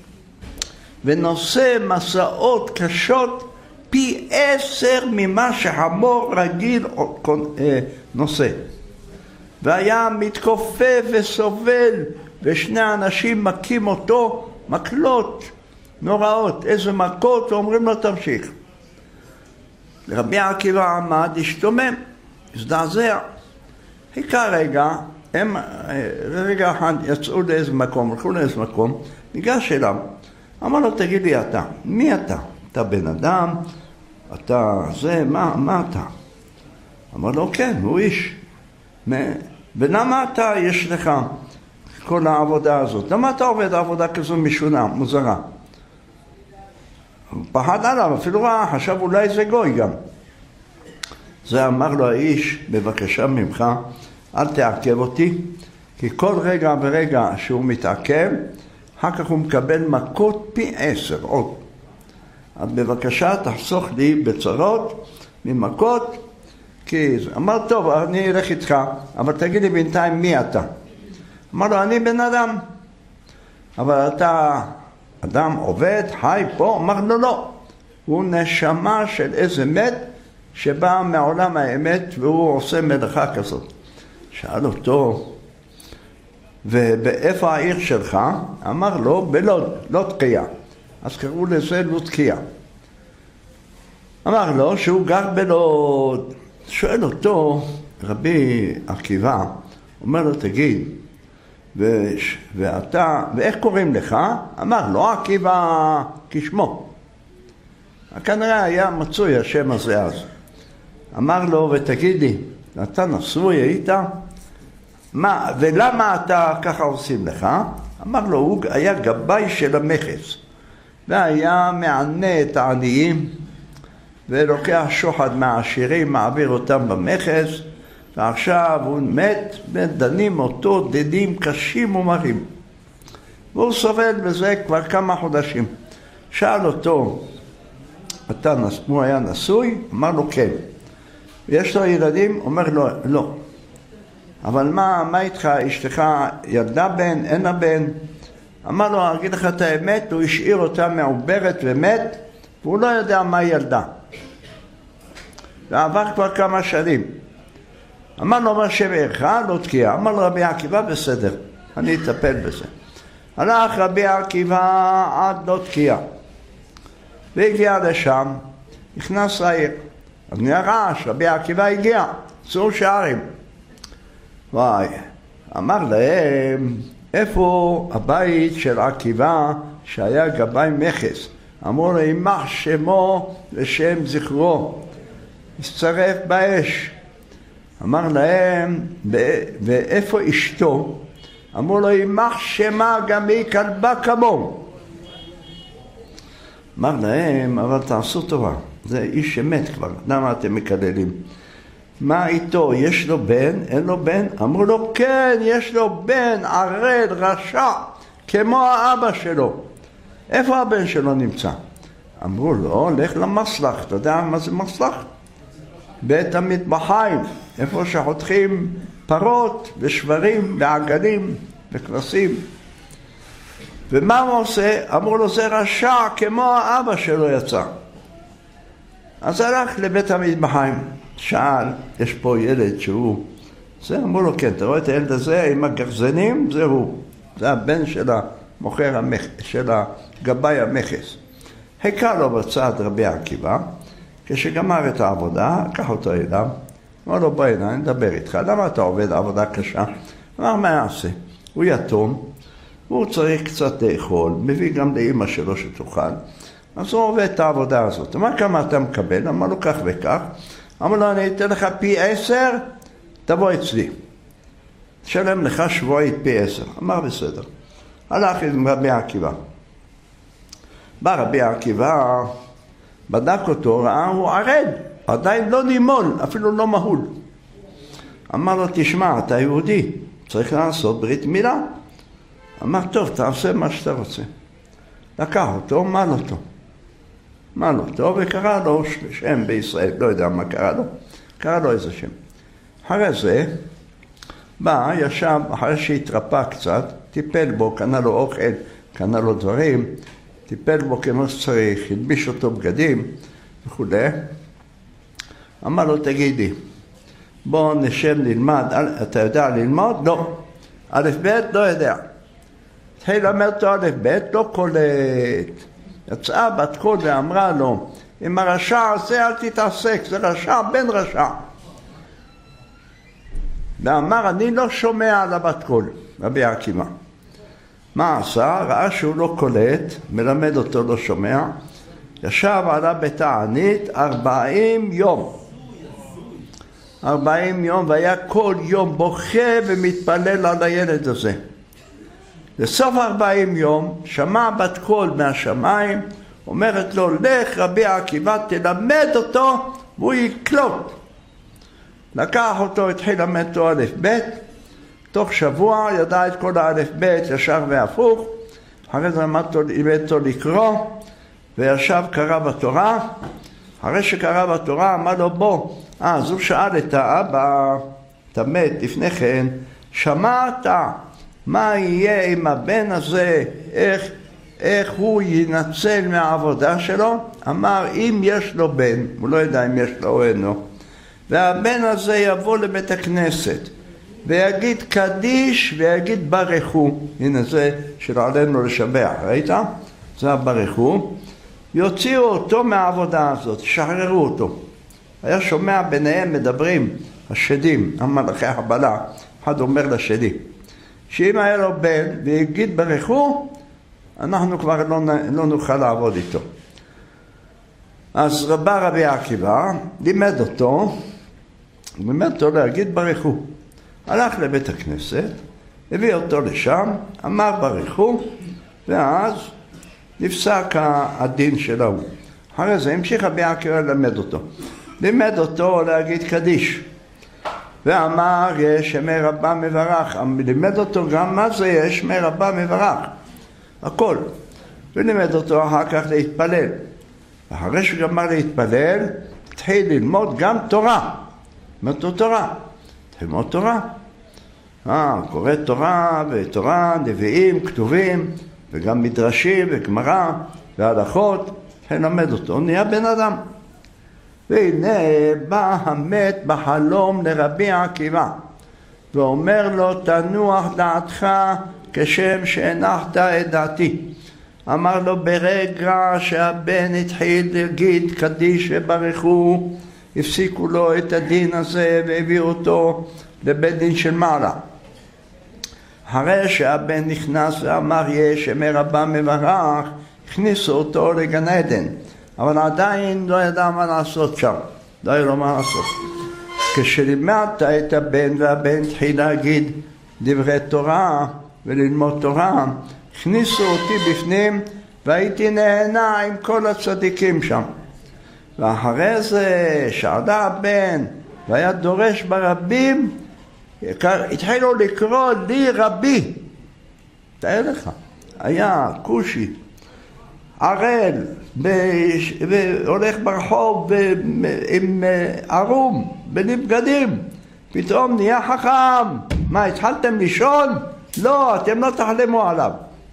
ונושא מסעות קשות פי עשר ממה שחמור רגיל נושא, והיה מתכופף וסובל, ושני אנשים מכים אותו מקלות נוראות, איזה מכות, ואומרים לו תמשיך. רבי עקיבא עמד, השתומם, הזדעזע. חיכה רגע, הם רגע אחד יצאו לאיזה מקום, הלכו לאיזה מקום, ניגש אליו, אמר לו, תגיד לי אתה, מי אתה? אתה בן אדם? אתה זה, מה, מה אתה? אמר לו, כן, הוא איש. ולמה אתה, יש לך כל העבודה הזאת? למה אתה עובד עבודה כזו משונה, מוזרה? הוא פחד עליו, אפילו ראה, חשב אולי זה גוי גם. זה אמר לו האיש, בבקשה ממך, אל תעכב אותי, כי כל רגע ורגע שהוא מתעכב, אחר כך הוא מקבל מכות פי עשר עוד. אז בבקשה תחסוך לי בצרות ממכות, כי אמר טוב, אני אלך איתך, אבל תגיד לי בינתיים מי אתה? אמר לו, אני בן אדם, אבל אתה אדם עובד, חי פה? אמר לו, לא, הוא נשמה של איזה מת שבא מעולם האמת והוא עושה מלאכה כזאת. שאל אותו, ובאיפה העיר שלך? אמר לו, בלוד, לא תקייה. אז קראו לזה לודקיה. אמר לו שהוא גר בלוד. שואל אותו רבי עקיבא, אומר לו, תגיד, ו... ואתה, ואיך קוראים לך? אמר לו, עקיבא כשמו. כנראה היה מצוי השם הזה אז. אמר לו, ותגיד לי, אתה נשוי היית? מה, ולמה אתה ככה עושים לך? אמר לו, הוא היה גבאי של המכס, והיה מענה את העניים, ולוקח שוחד מהעשירים, מעביר אותם במכס, ועכשיו הוא מת, ודנים אותו דדים קשים ומרים. והוא סובל בזה כבר כמה חודשים. שאל אותו, אתה נס... הוא היה נשוי? אמר לו, כן. ויש לו ילדים? אומר לו, לא. אבל מה, מה איתך? אשתך ילדה בן? אין הבן? אמר לו, אגיד לך את האמת, הוא השאיר אותה מעוברת ומת, והוא לא יודע מה ילדה. ועבר כבר כמה שנים. אמר לו, מה שבערך, לא תקיע. אמר לו, רבי עקיבא, בסדר, אני אטפל בזה. הלך רבי עקיבא עד לא תקיע. והגיע לשם, נכנס לעיר. אז נהיה רעש, רבי עקיבא הגיע, צאו שערים. וואי, אמר להם, איפה הבית של עקיבא שהיה גבאי מכס? אמרו לו, יימח שמו ושם זכרו, הצטרף באש. אמר להם, ואיפה אשתו? אמרו לו, יימח שמה גם היא כלבה כמו. אמר להם, אבל תעשו טובה, זה איש שמת כבר, למה אתם מקללים? מה איתו? יש לו בן? אין לו בן? אמרו לו, כן, יש לו בן, ערל, רשע, כמו האבא שלו. איפה הבן שלו נמצא? אמרו לו, לך למסלח. אתה יודע מה זה מסלח? בית המטבחיים, איפה שחותכים פרות ושברים ועגלים וכבשים. ומה הוא עושה? אמרו לו, זה רשע, כמו האבא שלו יצא. אז הלך לבית המטבחיים. שאל, יש פה ילד שהוא, זה אמרו לו, כן, אתה רואה את הילד הזה עם הגרזנים? זה הוא, זה הבן של המוכר המכס, של הגבאי המכס. חיכה לו בצד רבי עקיבא, כשגמר את העבודה, קח אותו אליו, אמר לו, בוא הנה, נדבר איתך, למה אתה עובד עבודה קשה? אמר, מה יעשה? הוא יתום, והוא צריך קצת לאכול, מביא גם לאמא שלו שתוכל, אז הוא עובד את העבודה הזאת. אמר, כמה אתה מקבל? אמר לו, כך וכך. אמר לו, אני אתן לך פי עשר, תבוא אצלי. תשלם לך שבועית פי עשר. אמר, בסדר. הלך עם רבי עקיבא. בא רבי עקיבא, בדק אותו, ראה, הוא ערד, עדיין לא נימול, אפילו לא מהול. אמר לו, תשמע, אתה יהודי, צריך לעשות ברית מילה. אמר, טוב, תעשה מה שאתה רוצה. לקח אותו, מל אותו. מל אותו, וקרא לו שם בישראל, לא יודע מה קרא לו, קרא לו איזה שם. אחרי זה, בא, ישב, אחרי שהתרפא קצת, טיפל בו, קנה לו אוכל, קנה לו דברים, טיפל בו כמו שצריך, הלביש אותו בגדים וכו'. אמר לו, תגידי, בוא נשב נלמד, אתה יודע ללמוד? לא. א' ב' לא יודע. התחיל ללמד אותו א' ב' לא קולט. יצאה בת קול ואמרה לו, אם הרשע הזה אל תתעסק, זה רשע בן רשע. ואמר, אני לא שומע על הבת קול, רבי עקיבא. מה עשה? ראה שהוא לא קולט, מלמד אותו לא שומע, ישב עליו בתענית ארבעים יום. ארבעים יום, והיה כל יום בוכה ומתפלל על הילד הזה. לסוף ארבעים יום, שמע בת קול מהשמיים, אומרת לו, לך רבי עקיבא, תלמד אותו, והוא יקלוט. לקח אותו, התחיל למד אותו א' ב', תוך שבוע ידע את כל האלף ב' ישר והפוך, אחרי זה למד אותו לקרוא, וישב קרא בתורה, אחרי שקרא בתורה אמר לו בוא, אה, אז הוא שאל את האבא, תמת לפני כן, שמעת מה יהיה עם הבן הזה, איך, איך הוא ינצל מהעבודה שלו? אמר, אם יש לו בן, הוא לא יודע אם יש לו או אינו, והבן הזה יבוא לבית הכנסת, ויגיד קדיש ויגיד ברכו, הנה זה שלא עלינו לשבח, ראית? זה הברכו, יוציאו אותו מהעבודה הזאת, שחררו אותו. היה שומע ביניהם מדברים, השדים, המלאכי החבלה, אחד אומר לשדי, שאם היה לו בן ויגיד ברכו, אנחנו כבר לא, לא נוכל לעבוד איתו. אז רבה רבי עקיבא לימד אותו, לימד אותו להגיד ברכו. הלך לבית הכנסת, הביא אותו לשם, אמר ברכו, ואז נפסק הדין שלו. אחרי זה המשיך רבי עקיבא ללמד אותו. לימד אותו להגיד קדיש. ואמר יש שמי רבה מברך. לימד אותו גם מה זה יש שמי רבה מברך. הכל. ולימד אותו אחר כך להתפלל. ואחרי שגמר להתפלל, התחיל ללמוד גם תורה. לימד אותו תורה. התחיל ללמוד תורה. אה, קורא תורה ותורה, נביאים, כתובים, וגם מדרשים וגמרא והלכות. התחיל ללמד אותו, נהיה בן אדם. והנה בא המת בחלום לרבי עקיבא ואומר לו תנוח דעתך כשם שהנחת את דעתי. אמר לו ברגע שהבן התחיל להגיד קדיש וברכו, הפסיקו לו את הדין הזה והביאו אותו לבית דין של מעלה. אחרי שהבן נכנס ואמר יש שמי רבה מברך, הכניסו אותו לגן עדן, אבל עדיין לא ידע מה לעשות שם, לא היה לו מה לעשות. כשלימדת את הבן והבן התחיל להגיד דברי תורה וללמוד תורה, הכניסו אותי בפנים והייתי נהנה עם כל הצדיקים שם. ואחרי זה שעדה הבן והיה דורש ברבים, התחילו לקרוא לי רבי. תאר לך, היה קושי ערל והולך ברחוב עם ערום בלי בגדים, פתאום נהיה חכם. מה, התחלתם לישון? לא, אתם לא תחלמו עליו.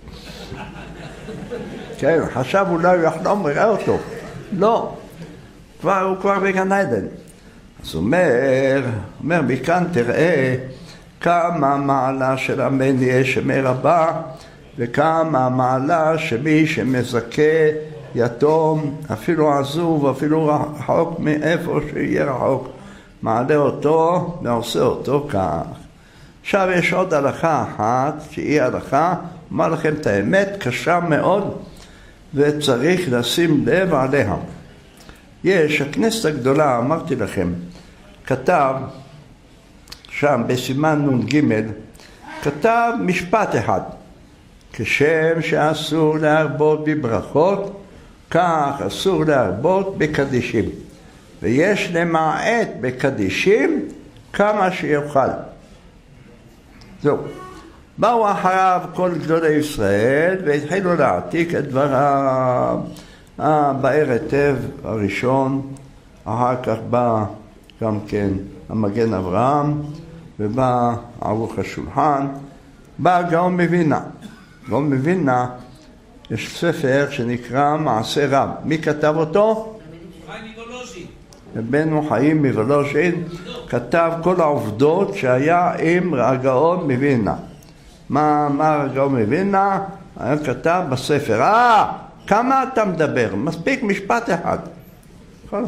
כן, חשב אולי הוא יחלום, ראה אותו. לא, כבר, הוא כבר בגן עדן. אז הוא אומר, אומר מכאן תראה כמה מעלה של הבן יש שמי רבה, וכמה מעלה שמי שמזכה יתום, אפילו עזוב, אפילו רחוק מאיפה שיהיה רחוק, מעלה אותו ועושה אותו כך. עכשיו יש עוד הלכה אחת, שהיא הלכה, אומר לכם את האמת, קשה מאוד, וצריך לשים לב עליה. יש, הכנסת הגדולה, אמרתי לכם, כתב שם בסימן נון ג' כתב משפט אחד, כשם שאסור להרבות בברכות, כך אסור להרבות בקדישים. ויש למעט בקדישים כמה שיוכל. זהו. באו אחריו כל גדולי ישראל והתחילו להעתיק את דבריו. באר היטב הראשון, אחר כך בא גם כן המגן אברהם, ובא ערוך השולחן, בא גאון מווילנה. גאון מווילנה יש ספר שנקרא מעשה רב. מי כתב אותו? חיים מוולוז'ין. רבנו חיים מוולוז'ין כתב כל העובדות שהיה עם הגאון מווילנה. מה אמר הגאון מווילנה? היה כתב בספר. אה, כמה אתה מדבר? מספיק משפט אחד. חלק.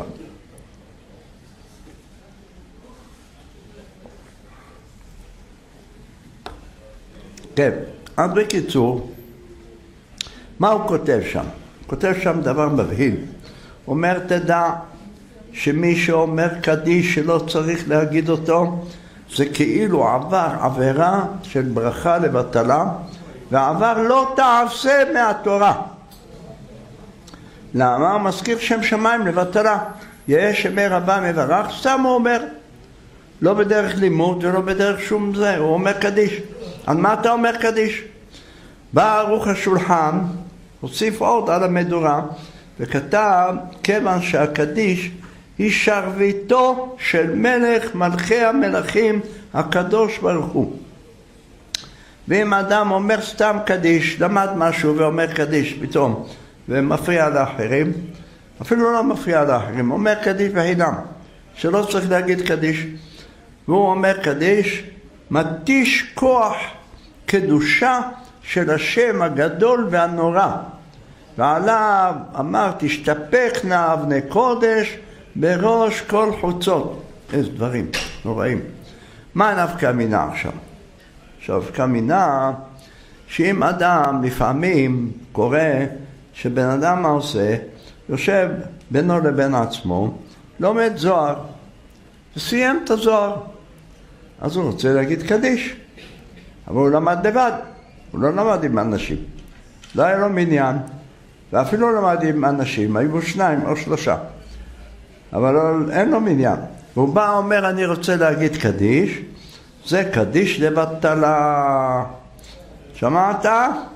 כן, אז בקיצור, מה הוא כותב שם? הוא כותב שם דבר מבהיל. הוא אומר, תדע שמי שאומר קדיש שלא צריך להגיד אותו, זה כאילו עבר עבירה של ברכה לבטלה, ועבר לא תעשה מהתורה. למה? מזכיר שם שמיים לבטלה. יש שמי רבה מברך, סתם הוא אומר. לא בדרך לימוד ולא בדרך שום זה, הוא אומר קדיש. על מה אתה אומר קדיש? בא ערוך השולחן, הוסיף עוד על המדורה, וכתב, כיוון שהקדיש היא שרביטו של מלך מלכי המלכים הקדוש ברוך הוא. ואם אדם אומר סתם קדיש, למד משהו ואומר קדיש פתאום, ומפריע לאחרים, אפילו לא מפריע לאחרים, אומר קדיש בחינם, שלא צריך להגיד קדיש, והוא אומר קדיש, מתיש כוח קדושה של השם הגדול והנורא, ועליו אמר תשתפכנה אבני קודש בראש כל חוצות. איזה דברים נוראים. מה נפקא מינה עכשיו? עכשיו נפקא מינה שאם אדם לפעמים קורה שבן אדם מה עושה, יושב בינו לבין עצמו, לומד זוהר, וסיים את הזוהר, אז הוא רוצה להגיד קדיש, אבל הוא למד לבד, הוא לא למד עם אנשים, לא היה לו מניין, ואפילו לא למד עם אנשים, היו בו שניים או שלושה, אבל לא, אין לו מניין. והוא בא אומר אני רוצה להגיד קדיש, זה קדיש לבטלה. שמעת?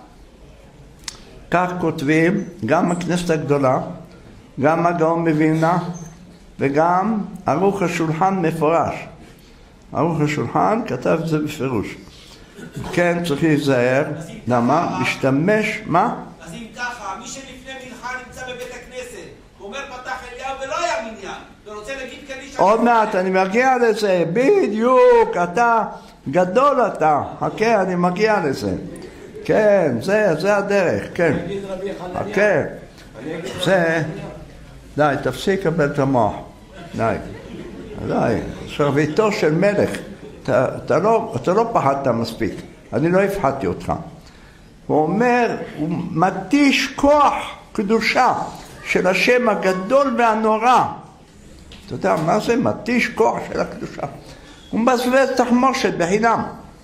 כך כותבים גם הכנסת הגדולה, גם הגאון מווילנה, וגם ערוך השולחן מפורש. ערוך השולחן כתב את זה בפירוש. כן, צריך להיזהר. למה? משתמש, מה? אז אם ככה, מי שלפני מנחה נמצא בבית הכנסת, הוא אומר פתח אליהו ולא היה מניין, ורוצה להגיד קדיש... עוד מעט, אני מגיע לזה, בדיוק, אתה גדול אתה, חכה, אני מגיע לזה. כן, זה, זה הדרך, כן. חכה, זה, די, תפסיק לקבל את המוח, די, די, שרביטו של מלך, אתה, אתה, לא, אתה לא פחדת מספיק, אני לא הפחדתי אותך. הוא אומר, הוא מתיש כוח קדושה של השם הגדול והנורא. אתה יודע, מה זה מתיש כוח של הקדושה? הוא מבזבז תחמושת בחינם.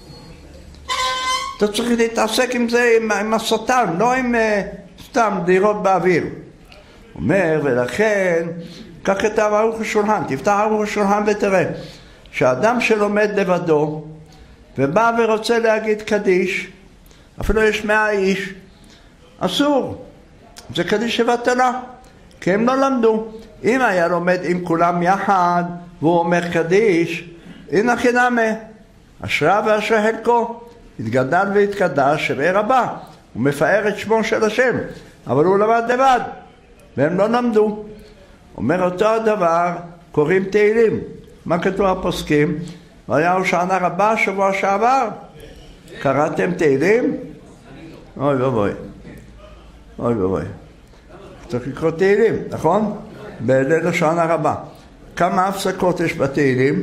אתה צריך להתעסק עם זה, עם, עם השטן, לא עם uh, סתם דירות באוויר. הוא אומר, ולכן, כך כתב ערוך השולחן, תפתח ערוך השולחן ותראה, שהאדם שלומד לבדו, ובא ורוצה להגיד קדיש, אפילו יש מאה איש, אסור. זה קדיש שבטלה, כי הם לא למדו. אם היה לומד עם כולם יחד, והוא אומר קדיש, הנה חינמה, אשרה ואשרה חלקו, התגדל והתקדש שווה רבה, הוא מפאר את שמו של השם, אבל הוא למד לבד, והם לא למדו. אומר אותו הדבר, קוראים תהילים. מה כתוב הפוסקים? והיה הושענא רבה שבוע שעבר. קראתם תהילים? אוי ואבוי. אוי ואבוי. צריך לקרוא תהילים, נכון? בליל הושענא רבה. כמה הפסקות יש בתהילים?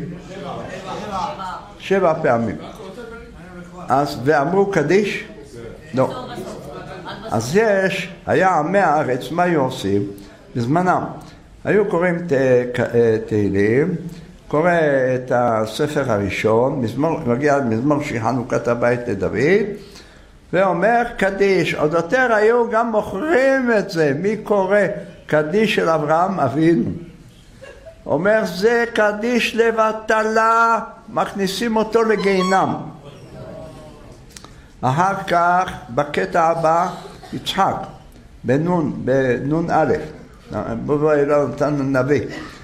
שבע פעמים. אז ואמרו קדיש? לא. אז יש, היה עמי הארץ, מה היו עושים? בזמנם. היו קוראים תהילים, קורא את הספר הראשון, מגיע מזמור שחנוכת הבית לדוד, ואומר קדיש. עוד יותר היו גם מוכרים את זה. מי קורא קדיש של אברהם אבינו? אומר זה קדיש לבטלה, מכניסים אותו לגיהינם. אחר כך בקטע הבא יצחק בנון, בנון א', בואו אלוהו נתן נביא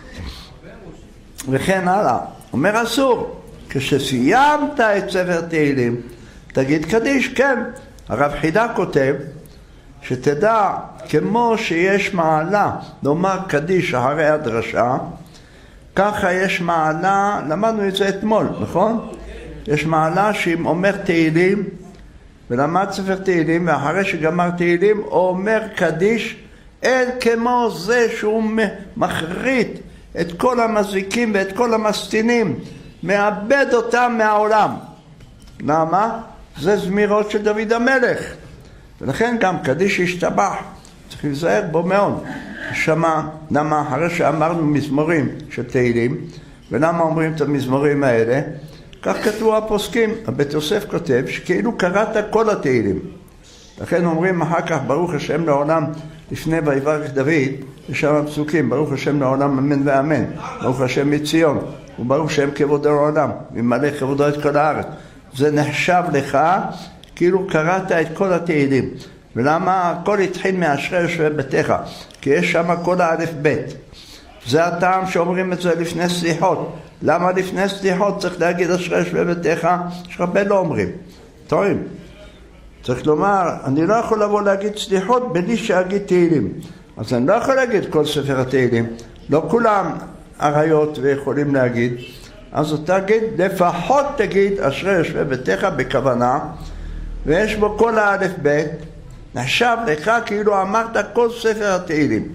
וכן הלאה. אומר אסור, כשסיימת את ספר תהילים תגיד קדיש. כן, הרב חידה כותב שתדע כמו שיש מעלה לומר קדיש אחרי הדרשה, ככה יש מעלה, למדנו את זה אתמול, נכון? יש מעלה שאם אומר תהילים ולמד ספר תהילים ואחרי שגמר תהילים אומר קדיש, אין כמו זה שהוא מחריט את כל המזיקים ואת כל המסטינים, מאבד אותם מהעולם. למה? זה זמירות של דוד המלך, ולכן גם קדיש ישתבח, צריך להיזהר בו מאוד. שמה, למה אחרי שאמרנו מזמורים של תהילים, ולמה אומרים את המזמורים האלה? כך כתבו הפוסקים. הבית יוסף כותב שכאילו קראת כל התהילים, לכן אומרים אחר כך ברוך השם לעולם לפני ויברך דוד, יש שם פסוקים ברוך השם לעולם אמן ואמן, ברוך השם מציון וברוך השם כבודו לעולם ומלא כבודו את כל הארץ. זה נחשב לך כאילו קראת את כל התהילים. ולמה? הכל התחיל מאשרי יושבי ביתך, כי יש שם כל האלף בית. זה הטעם שאומרים את זה לפני סליחות. למה לפני סליחות צריך להגיד אשרי יושבי ביתך? שרבה לא אומרים, טועים. צריך לומר, אני לא יכול לבוא להגיד סליחות בלי שאגיד תהילים. אז אני לא יכול להגיד כל ספר התהילים, לא כולם עריות ויכולים להגיד. אז תגיד, לפחות תגיד אשרי יושבי ביתך בכוונה, ויש בו כל האלף בית, נחשב לך כאילו אמרת כל ספר התהילים.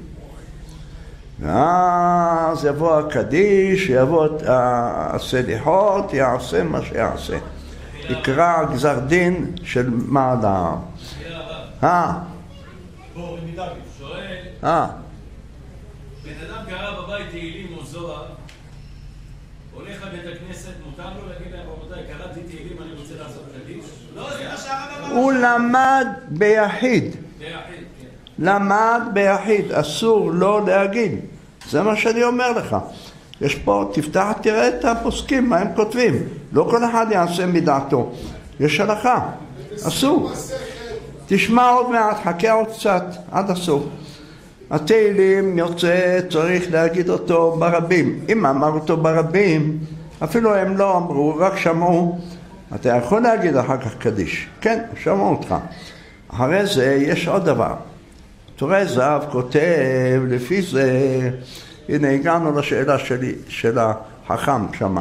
ואז יבוא הקדיש, יבוא הסליחות, יעשה מה שיעשה. יקרא גזר דין של מעלה. אה? בוא, רבי דוד, שואל, אה? בן אדם קרא בבית תהילים או זוהר, הולך לבית הכנסת, מותר לו להגיד להם, רבותיי, קראתי תהילים, אני רוצה לעשות קדיש? לא, זה מה שהרב אמר. הוא למד ביחיד. ביחיד, כן. למד ביחיד, אסור לא להגיד. זה מה שאני אומר לך. יש פה, תפתח, תראה את הפוסקים, מה הם כותבים. לא כל אחד יעשה מדעתו. יש הלכה, אסור. תשמע עוד מעט, חכה עוד קצת, עד הסוף. התהילים יוצא, צריך להגיד אותו ברבים. אם אמר אותו ברבים, אפילו הם לא אמרו, רק שמעו. אתה יכול להגיד אחר כך קדיש. כן, שמעו אותך. אחרי זה יש עוד דבר. תורה זהב כותב, לפי זה, הנה הגענו לשאלה שלי, של החכם שמה.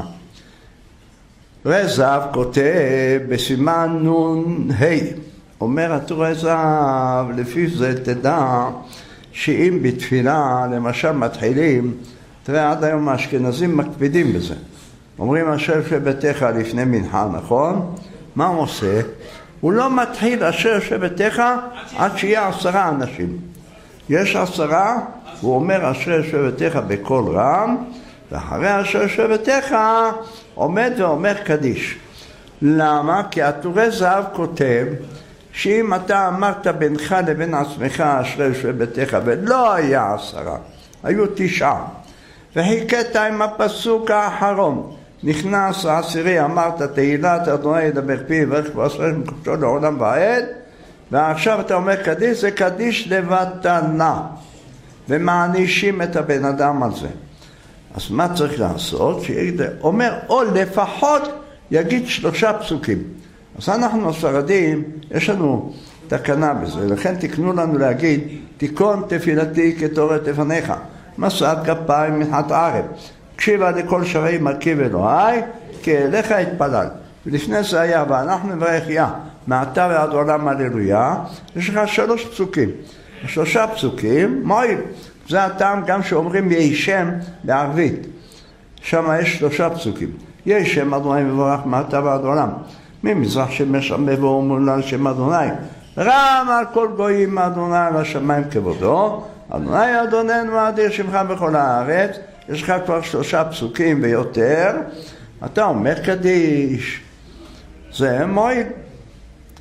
תורה זהב כותב בסימן נון ה', אומר התורה זהב, לפי זה תדע שאם בתפילה למשל מתחילים, תראה עד היום האשכנזים מקפידים בזה. אומרים אשר יושב ביתך לפני מנחה, נכון? מה הוא עושה? הוא לא מתחיל אשר יושב ביתך עד שיהיה עשרה אנשים. יש עשרה, הוא אומר אשר יושב ביתך בקול רם, ואחרי אשר יושב ביתך עומד ואומר קדיש. למה? כי התורה זהב כותב שאם אתה אמרת בינך לבין עצמך אשר יושב ביתך ולא היה עשרה, היו תשעה, וחיכית עם הפסוק האחרון, נכנס העשירי, אמרת תהילת אדוני ידבר פי וברך ועשרה מקודשו לעולם ועד, ועכשיו אתה אומר קדיש, זה קדיש לבטלה, ומענישים את הבן אדם על זה. אז מה צריך לעשות? שאומר או לפחות יגיד שלושה פסוקים. אז אנחנו הספרדים, יש לנו תקנה בזה, לכן תקנו לנו להגיד תיקון תפילתי כתורת לפניך, מסעת כפיים מנחת ערב, קשיבה לכל שרי מרכיב אלוהי, כי אליך התפלל. ולפני זה היה, ואנחנו נברך יה, מעתה ועד עולם הללויה, יש לך שלוש פסוקים. שלושה פסוקים, מועיל. זה הטעם גם שאומרים יהי שם בערבית. שם יש שלושה פסוקים. יהי שם אדוני מבורך מעתה ועד עולם. ממזרח שמש מבוא מולל שם אדוני. רם על כל גויים אדוני על השמיים כבודו. אדוני אדוננו אדיר שמך בכל הארץ. יש לך כבר שלושה פסוקים ויותר. אתה אומר קדיש. זה מועיל.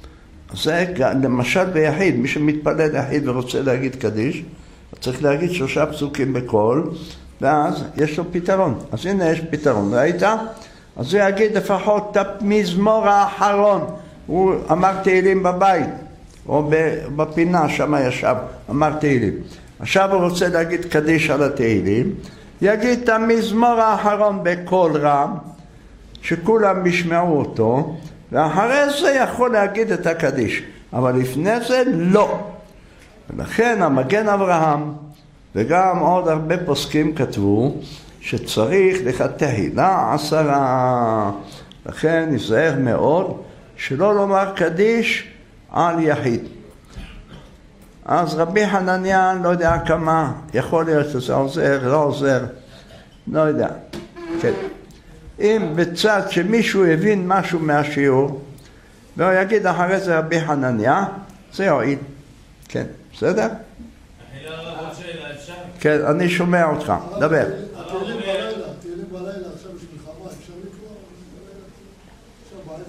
זה למשל ביחיד, מי שמתפלל יחיד ורוצה להגיד קדיש, צריך להגיד שלושה פסוקים בקול, ואז יש לו פתרון. אז הנה יש פתרון, ראית? אז הוא יגיד לפחות את המזמור האחרון. הוא אמר תהילים בבית, או בפינה, שם ישב, אמר תהילים. עכשיו הוא רוצה להגיד קדיש על התהילים, יגיד את המזמור האחרון בקול רם, שכולם ישמעו אותו, ואחרי זה יכול להגיד את הקדיש. אבל לפני זה לא. ולכן המגן אברהם, וגם עוד הרבה פוסקים כתבו, שצריך לך תהילה עשרה. לכן נזהר מאוד שלא לומר קדיש על יחיד. אז רבי חנניה, לא יודע כמה, יכול להיות שזה עוזר, לא עוזר, לא יודע. כן. אם בצד שמישהו הבין משהו מהשיעור, והוא יגיד אחרי זה רבי חנניה, זה יועיל. כן, בסדר? כן, אני שומע אותך, דבר. התהילים בלילה, התהילים בלילה, עכשיו יש מלחמה, אפשר לקרוא? עכשיו בערב.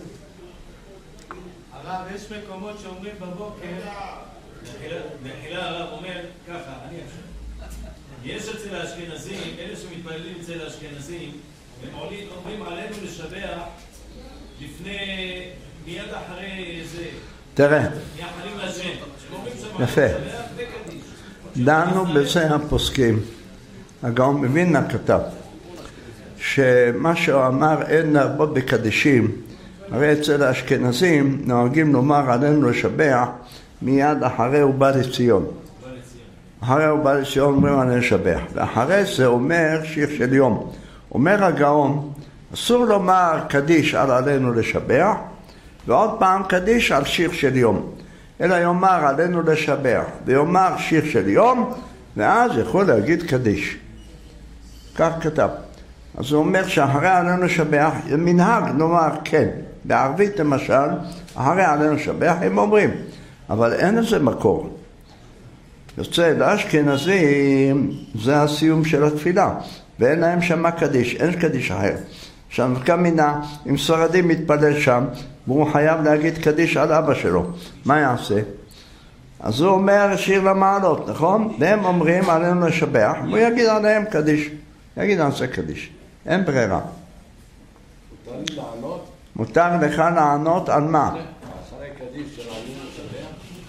הרב, יש מקומות שאומרים בבוקר, מחילה הרב אומר ככה, אני עכשיו. יש אצל האשכנזים, אלה שמתפללים אצל האשכנזים, הם עולים, אומרים עלינו לשבח לפני, מיד אחרי זה. תראה. יחלים לשם. יפה. דנו בזה הפוסקים. הגאון מווילנה כתב שמה שהוא אמר אין להרבות בקדישים, הרי אצל האשכנזים נוהגים לומר עלינו לשבח מיד אחרי ובא לציון. אחרי ובא לציון אומרים עלינו לשבח, ואחרי זה אומר שיר של יום. אומר הגאון, אסור לומר קדיש על עלינו לשבח, ועוד פעם קדיש על שיר של יום. אלא יאמר עלינו לשבח, ויאמר שיר של יום, ואז יכול להגיד קדיש. כך כתב. אז הוא אומר שאחרי עלינו לשבח, מנהג נאמר כן. בערבית למשל, אחרי עלינו לשבח הם אומרים, אבל אין איזה מקור. יוצא לאשכנזים, זה הסיום של התפילה, ואין להם שמה קדיש, אין קדיש אחר. עכשיו כמינה, אם ספרדי מתפלל שם, והוא חייב להגיד קדיש על אבא שלו, מה יעשה? אז הוא אומר שיר למעלות, נכון? והם אומרים עלינו לשבח, והוא יגיד עליהם קדיש, יגיד על זה קדיש, אין ברירה. מותר לי לענות? מותר לך לענות על מה? אחרי קדיש של עלינו לשבח?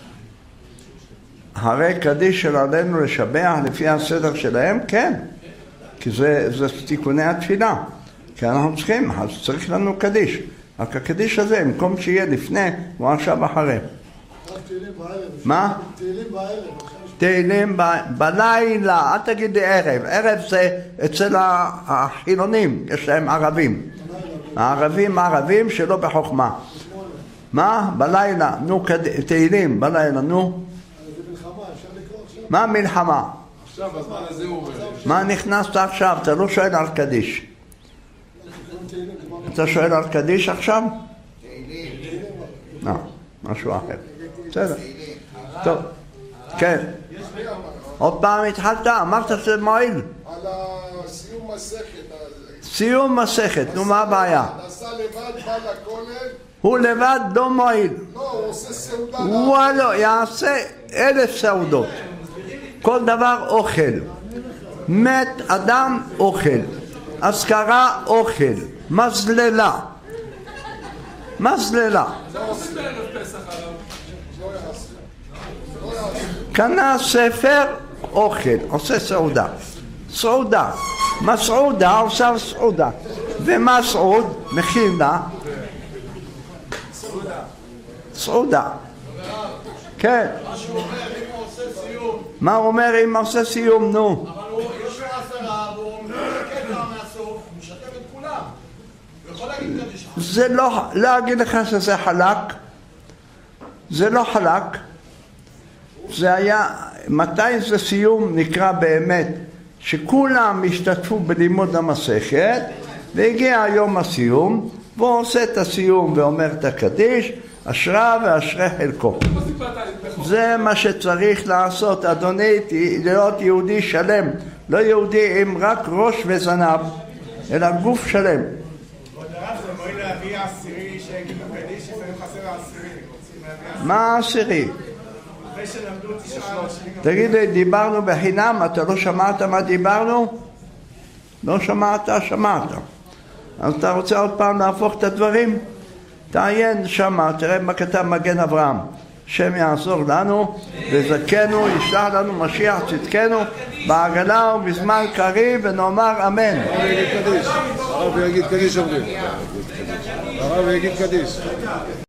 הרי קדיש של עלינו לשבח לפי הסדר שלהם, כן, כי זה, זה תיקוני התפילה, כי אנחנו צריכים, אז צריך לנו קדיש, רק הקדיש הזה, במקום שיהיה לפני, הוא עכשיו אחרי. מה? תהילים בערב. תהילים בלילה, אל תגיד לי ערב, ערב זה אצל החילונים, יש להם ערבים, הערבים ערבים שלא בחוכמה. מה? בלילה, נו, תהילים בלילה, נו. מה מלחמה? עכשיו, בזמן הזה הוא אומר. מה נכנסת עכשיו? אתה לא שואל על קדיש. אתה שואל על קדיש עכשיו? לא, משהו אחר. בסדר. טוב. כן. עוד פעם התחלת, אמרת שזה מועיל. על הסיום מסכת. סיום מסכת, נו מה הבעיה? נסע לבד, בא לכולל. הוא לבד לא מועיל. לא, הוא עושה סעודה. וואלו, יעשה אלף סעודות. כל דבר אוכל. מת אדם אוכל. אזכרה אוכל. מזללה. מזללה. זה עושים בערב פסח הרב. קנה ספר אוכל. עושה סעודה. סעודה. מסעודה עושה סעודה. ומסעוד מכינה. סעודה. כן. מה הוא אומר אם עושה סיום? נו. אבל הוא יש לו עשרה, והוא משתתף מהסוף, הוא משתתף את כולם. הוא יכול להגיד קדיש. זה לא, לא אגיד לך שזה חלק. זה לא חלק. זה היה, מתי זה סיום נקרא באמת? שכולם השתתפו בלימוד המסכת, והגיע יום הסיום, והוא עושה את הסיום ואומר את הקדיש, אשרה ואשרה חלקו. זה מה שצריך לעשות, אדוני, להיות יהודי שלם, לא יהודי עם רק ראש וזנב, אלא גוף שלם. עוד הרב זה מועיל להביא עשירי שיגיד בקדיש, לפעמים חסר העשירי, רוצים להביא מה עשירי? תגיד לי, דיברנו בחינם, אתה לא שמעת מה דיברנו? לא שמעת, שמעת. אז אתה רוצה עוד פעם להפוך את הדברים? תעיין שמה, תראה מה כתב מגן אברהם. השם יעזור לנו, וזכנו, ישלח לנו משיח צדקנו, בעגלה ובזמן קריב, ונאמר אמן. הרב יגיד קדיש אומרים. הרב יגיד קדיש.